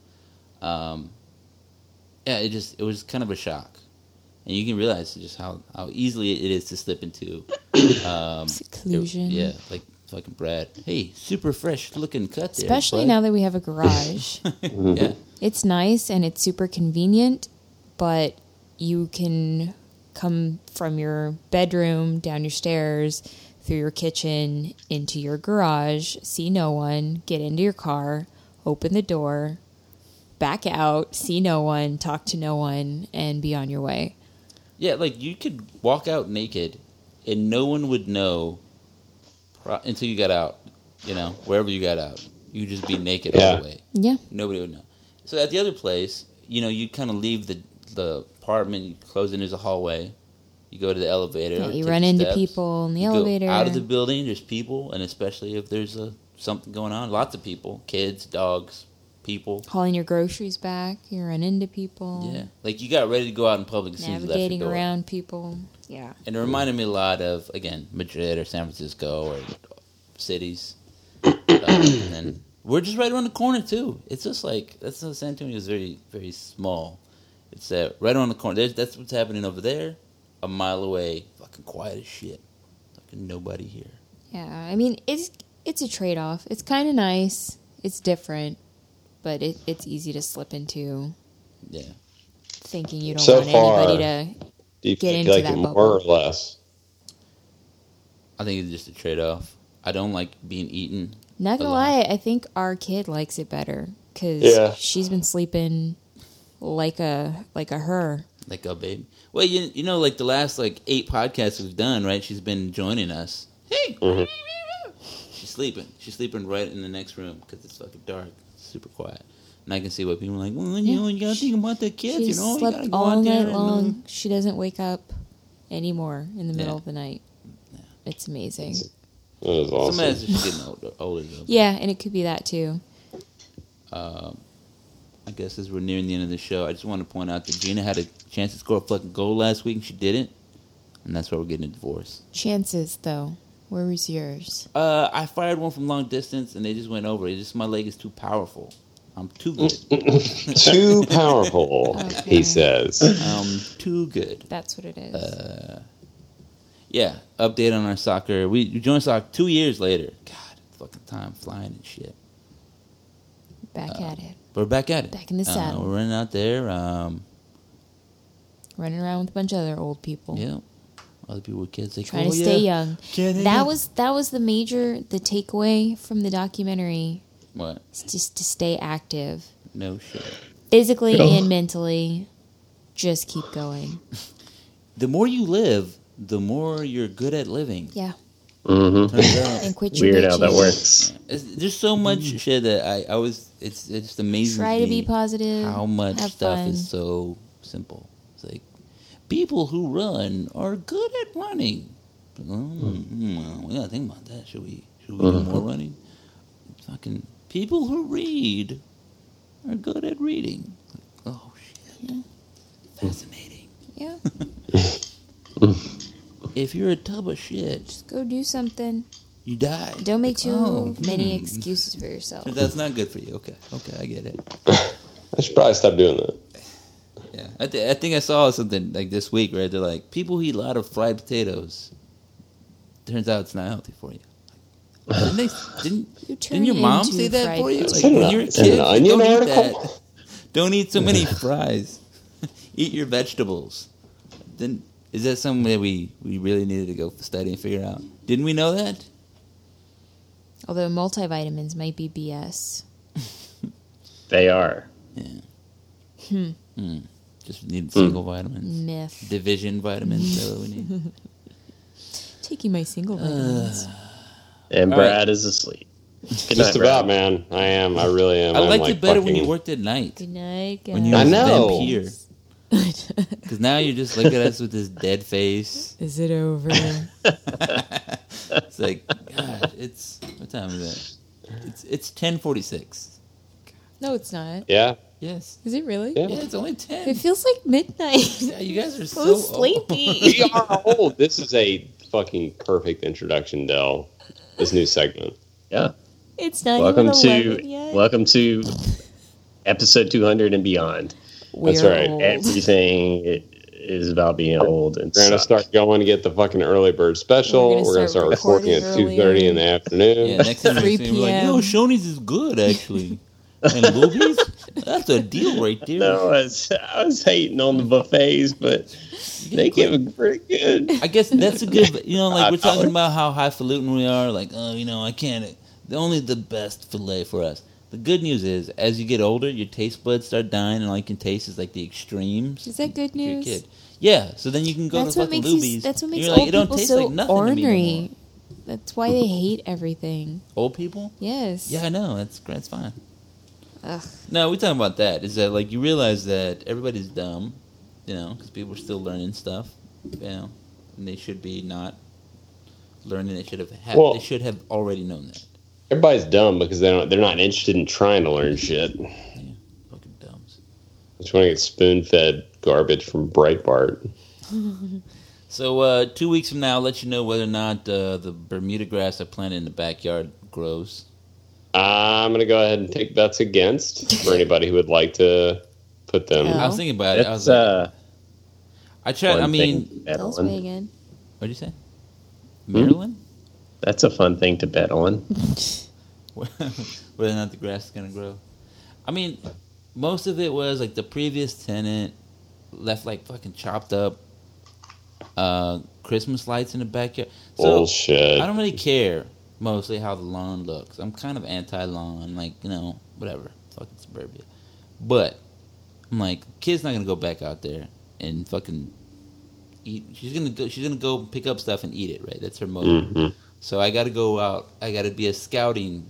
It was kind of a shock, and you can realize just how easily it is to slip into Seclusion. Yeah, like fucking Brad. Hey, super fresh looking cut there. Especially bud. now that we have a garage. Yeah, It's nice and it's super convenient, but you can come from your bedroom, down your stairs, through your kitchen, into your garage, see no one, get into your car, open the door, back out, see no one, talk to no one, and be on your way. yeah. Like you could walk out naked, and no one would know until you got out. Wherever you got out, you just be naked all Yeah. the way. Yeah. Nobody would know. So at the other place, you kind of leave the apartment, you close in, there's a hallway. You go to the elevator. Yeah, you take run the into steps. people in the You go elevator. out of the building, there's people, and especially if there's something going on, lots of people, kids, dogs, people. Hauling your groceries back, you run into people. Yeah, like you got ready to go out in public. As soon as you left your Navigating door. around people. Yeah. And it reminded me a lot of, again, Madrid or San Francisco or cities. And we're just right around the corner, too. It's just like, San Antonio is very, very small. It's right around the corner. That's what's happening over there. A mile away, fucking quiet as shit. Fucking nobody here. Yeah, I mean, it's a trade-off. It's kind of nice. It's different. But it's easy to slip into Yeah. thinking you don't So want far, anybody to Do you get think into like that it bubble. more or less? I think it's just a trade-off. I don't like being eaten. Not gonna a lot. lie, I think our kid likes it better because Yeah. she's been sleeping like a her. Like a baby. Well, you know, like the last 8 podcasts we've done, right? She's been joining us. Hey, Mhm. she's sleeping. She's sleeping right in the next room because it's fucking dark, it's super quiet, and I can see what people are like. Well, you know, you gotta think about the kids. She You know, you slept gotta go all out there night and, long. She doesn't wake up anymore in the middle Yeah. of the night. It's amazing. That is awesome. Sometimes she's getting older though. Yeah, and it could be that too. I guess as we're nearing the end of the show, I just want to point out that Gina had a chance to score a fucking goal last week and she didn't, and that's why we're getting a divorce. Chances, though. Where was yours? I fired one from long distance and they just went over. It's just my leg is too powerful. I'm too good. Too powerful, Okay. he says. I'm too good. That's what it is. Yeah, update on our soccer. We joined soccer 2 years later. God, fucking time flying and shit. Back at it. We're back at it. Back in the saddle. We're running out there. Running around with a bunch of other old people. Yeah, other people with kids. They Trying to stay young. Can't hang That out. was the takeaway from the documentary. What? It's just to stay active. No shit. Physically Yeah. and mentally. Just keep going. The more you live, the more you're good at living. Yeah. Mm-hmm. Turns out. And quit your Weird how that bitching. works. There's so much shit that I was. It's just amazing. Try to to be me positive. how much have stuff fun. is so simple. It's like people who run are good at running. We gotta think about that. Should we do more running? Fucking people who read are good at reading. Oh shit! Yeah. Fascinating. Yeah. If you're a tub of shit, Just go do something. you die. Don't make too many hmm. excuses for yourself. That's not good for you. Okay, I get it. I should probably stop doing that. Yeah, I think I saw something like this week where they're like, people who eat a lot of fried potatoes. Turns out it's not healthy for you. Didn't You turn your mom into say that fried for you? Like potatoes. when you're a It's an kid, Onion don't eat article. that. Don't eat so many fries. Eat your vegetables. Then is that something that we really needed to go study and figure out? Didn't we know that? Although multivitamins might be BS. They are. Just need single vitamins. Myth. Division vitamins. That's what we need. Taking my single vitamins. And All Brad is asleep. Good Just night, about, Brad. man. I am. I really am. I I'm liked like it better when you fucking- worked at night. Good night, guys. When you I were know. vampire. Because now you just look at us with this dead face. Is it over? It's like, God, it's what time is it? It's 10:46. No, it's not. Yeah. Yes. Is it really? Yeah. Yeah, it's only 10. It feels like midnight. Yeah, you guys are so so sleepy. We are old. This is a fucking perfect introduction, Del. This new segment. Yeah. It's not Welcome even 11 to yet. episode 200 and beyond. That's We're right. old. Everything is about being old and We're gonna suck. start going to get the fucking early bird special. We're We're gonna gonna start start recording at recording 2:30 in the afternoon. Yeah, next time 3 we're like, p.m. yo, Shoney's is good actually. And Luby's, that's a deal right there. No, I was hating on the buffets, but they give it pretty good. I guess that's a good, like we're talking $5. about how highfalutin we are. Like, oh, I can't. Only the best filet for us. The good news is, as you get older, your taste buds start dying, and all you can taste is like the extremes. Is that good If you're a news? kid. Yeah, so then you can go That's to what fucking makes Luby's. that's what makes You're like, old it don't people taste so like nothing to me no ornery. more. That's why they hate everything. Old people? Yes. Yeah, I know. That's fine. Ugh. No, we're talking about that. Is that like you realize that everybody's dumb, because people are still learning stuff, and they should be not learning. They should have Well- they should have already known that. Everybody's dumb because they're not interested in trying to learn shit. Fucking dumbs. Just want to get spoon-fed garbage from Breitbart. So 2 weeks from now, I'll let you know whether or not the Bermuda grass I planted in the backyard grows. I'm going to go ahead and take bets against for anybody who would like to put them. Oh. I was thinking about it. I That's was like, I tried. I fun mean, thing to bet Tell us on. Megan. what'd you say? Maryland? That's a fun thing to bet on. Whether or not the grass is gonna grow. I mean, most of it was like the previous tenant left like fucking chopped up Christmas lights in the backyard. So Bullshit. I don't really care mostly how the lawn looks. I'm kind of anti-lawn, like, you know, whatever, fucking suburbia. But I'm like, kid's not gonna go back out there and fucking eat. She's gonna go pick up stuff and eat it, right? That's her motive. hmm So I got to go out. I got to be a scouting,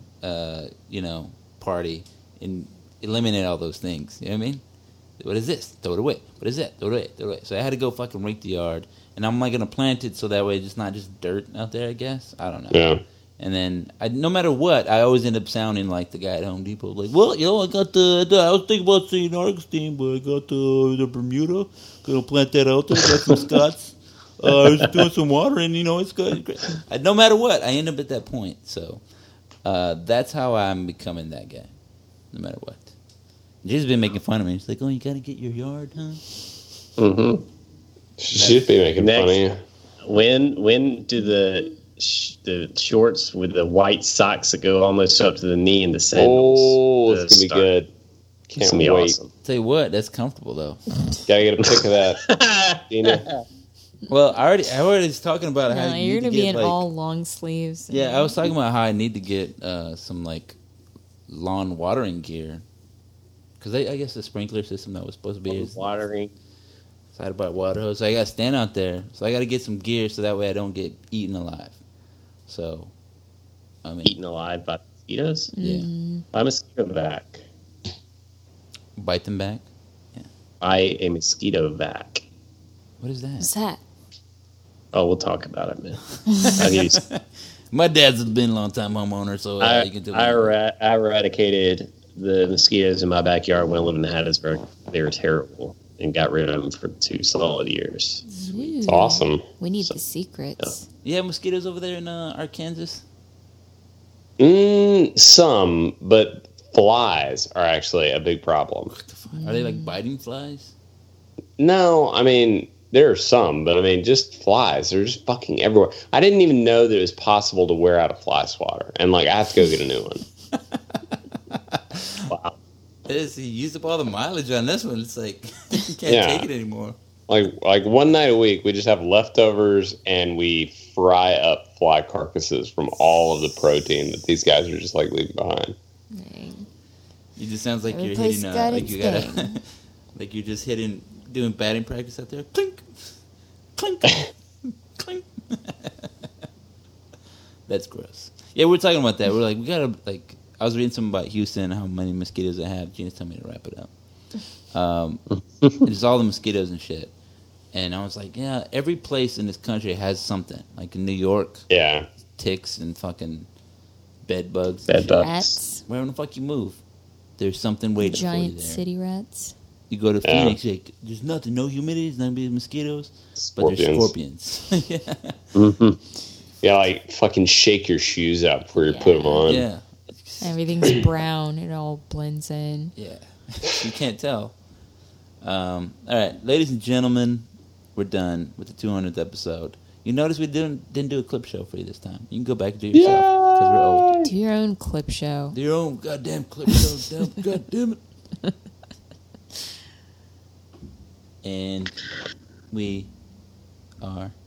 party and eliminate all those things. You know what I mean? What is this? Throw it away. What is that? Throw it away. Throw it away. So I had to go fucking rake the yard, and I'm like gonna plant it so that way it's not just dirt out there. I guess I don't know. Yeah. And then no matter what, I always end up sounding like the guy at Home Depot. Like, well, I got the I was thinking about St. Augustine, but I got the Bermuda. Gonna plant that out there. Got some Scots. I was doing some watering, it's good. Great. No matter what, I end up at that point. So that's how I'm becoming that guy. No matter what. Jay's been making fun of me. She's like, "Oh, you gotta get your yard, huh?" Mm-hmm. She'd be making fun of you. When do the shorts with the white socks that go almost up to the knee and the sandals? Oh, it's going to be good. It's Can't gonna be wait. awesome. Tell you what, that's comfortable though. Gotta get a pic of that. Dina. Well, I already was talking about how No, you you're need gonna to be get in like, all long sleeves. yeah, I was talking about how I need to get some like lawn watering gear because I guess the sprinkler system that was supposed to be is Watering. side by water hose. So I got to stand out there. So I got to get some gear so that way I don't get eaten alive. So, I mean, Eaten alive by mosquitoes? yeah, By mosquito vac. bite them back. By a mosquito vac. What is that? What's that? Oh, we'll talk about it, man. I'll give you some- My dad's been a long time homeowner, so you can do I eradicated the mosquitoes in my backyard when I lived in Hattiesburg. They were terrible and got rid of them for 2 solid years. It's awesome. We need the secrets. You have mosquitoes over there in Arkansas? Some, but flies are actually a big problem. Are they like biting flies? No, I mean, there are some, but I mean, just flies. They're just fucking everywhere. I didn't even know that it was possible to wear out a fly swatter. And, like, I have to go get a new one. Wow. It is, he used up all the mileage on this one. It's like, you can't Yeah. take it anymore. Like one night a week, we just have leftovers and we fry up fly carcasses from all of the protein that these guys are just, like, leaving behind. Dang. It just sounds like Every you're place hitting, got like its you gotta, thing. like you're just doing batting practice out there. Clink, clink, clink. That's gross. Yeah, we're talking about that. We're like, we gotta, like, I was reading something about Houston, how many mosquitoes they have. Gina's telling me to wrap it up. It's all the mosquitoes and shit. And I was like, yeah, every place in this country has something. Like in New York, Yeah. ticks and fucking bed bugs. Bed bugs. Rats. Wherever the fuck you move, there's something waiting for you Giant there. city rats. You go to Yeah. Phoenix, like, there's nothing, no humidity, there's not gonna be mosquitoes, but there's scorpions. Yeah. Mm-hmm. Yeah, like, fucking shake your shoes out before you put them on. Yeah. Everything's brown. It all blends in. Yeah. You can't tell. All right, ladies and gentlemen, we're done with the 200th episode. You notice we didn't do a clip show for you this time. You can go back and do it yourself because we're old. Do your own clip show. Do your own goddamn clip show. God damn it. And we are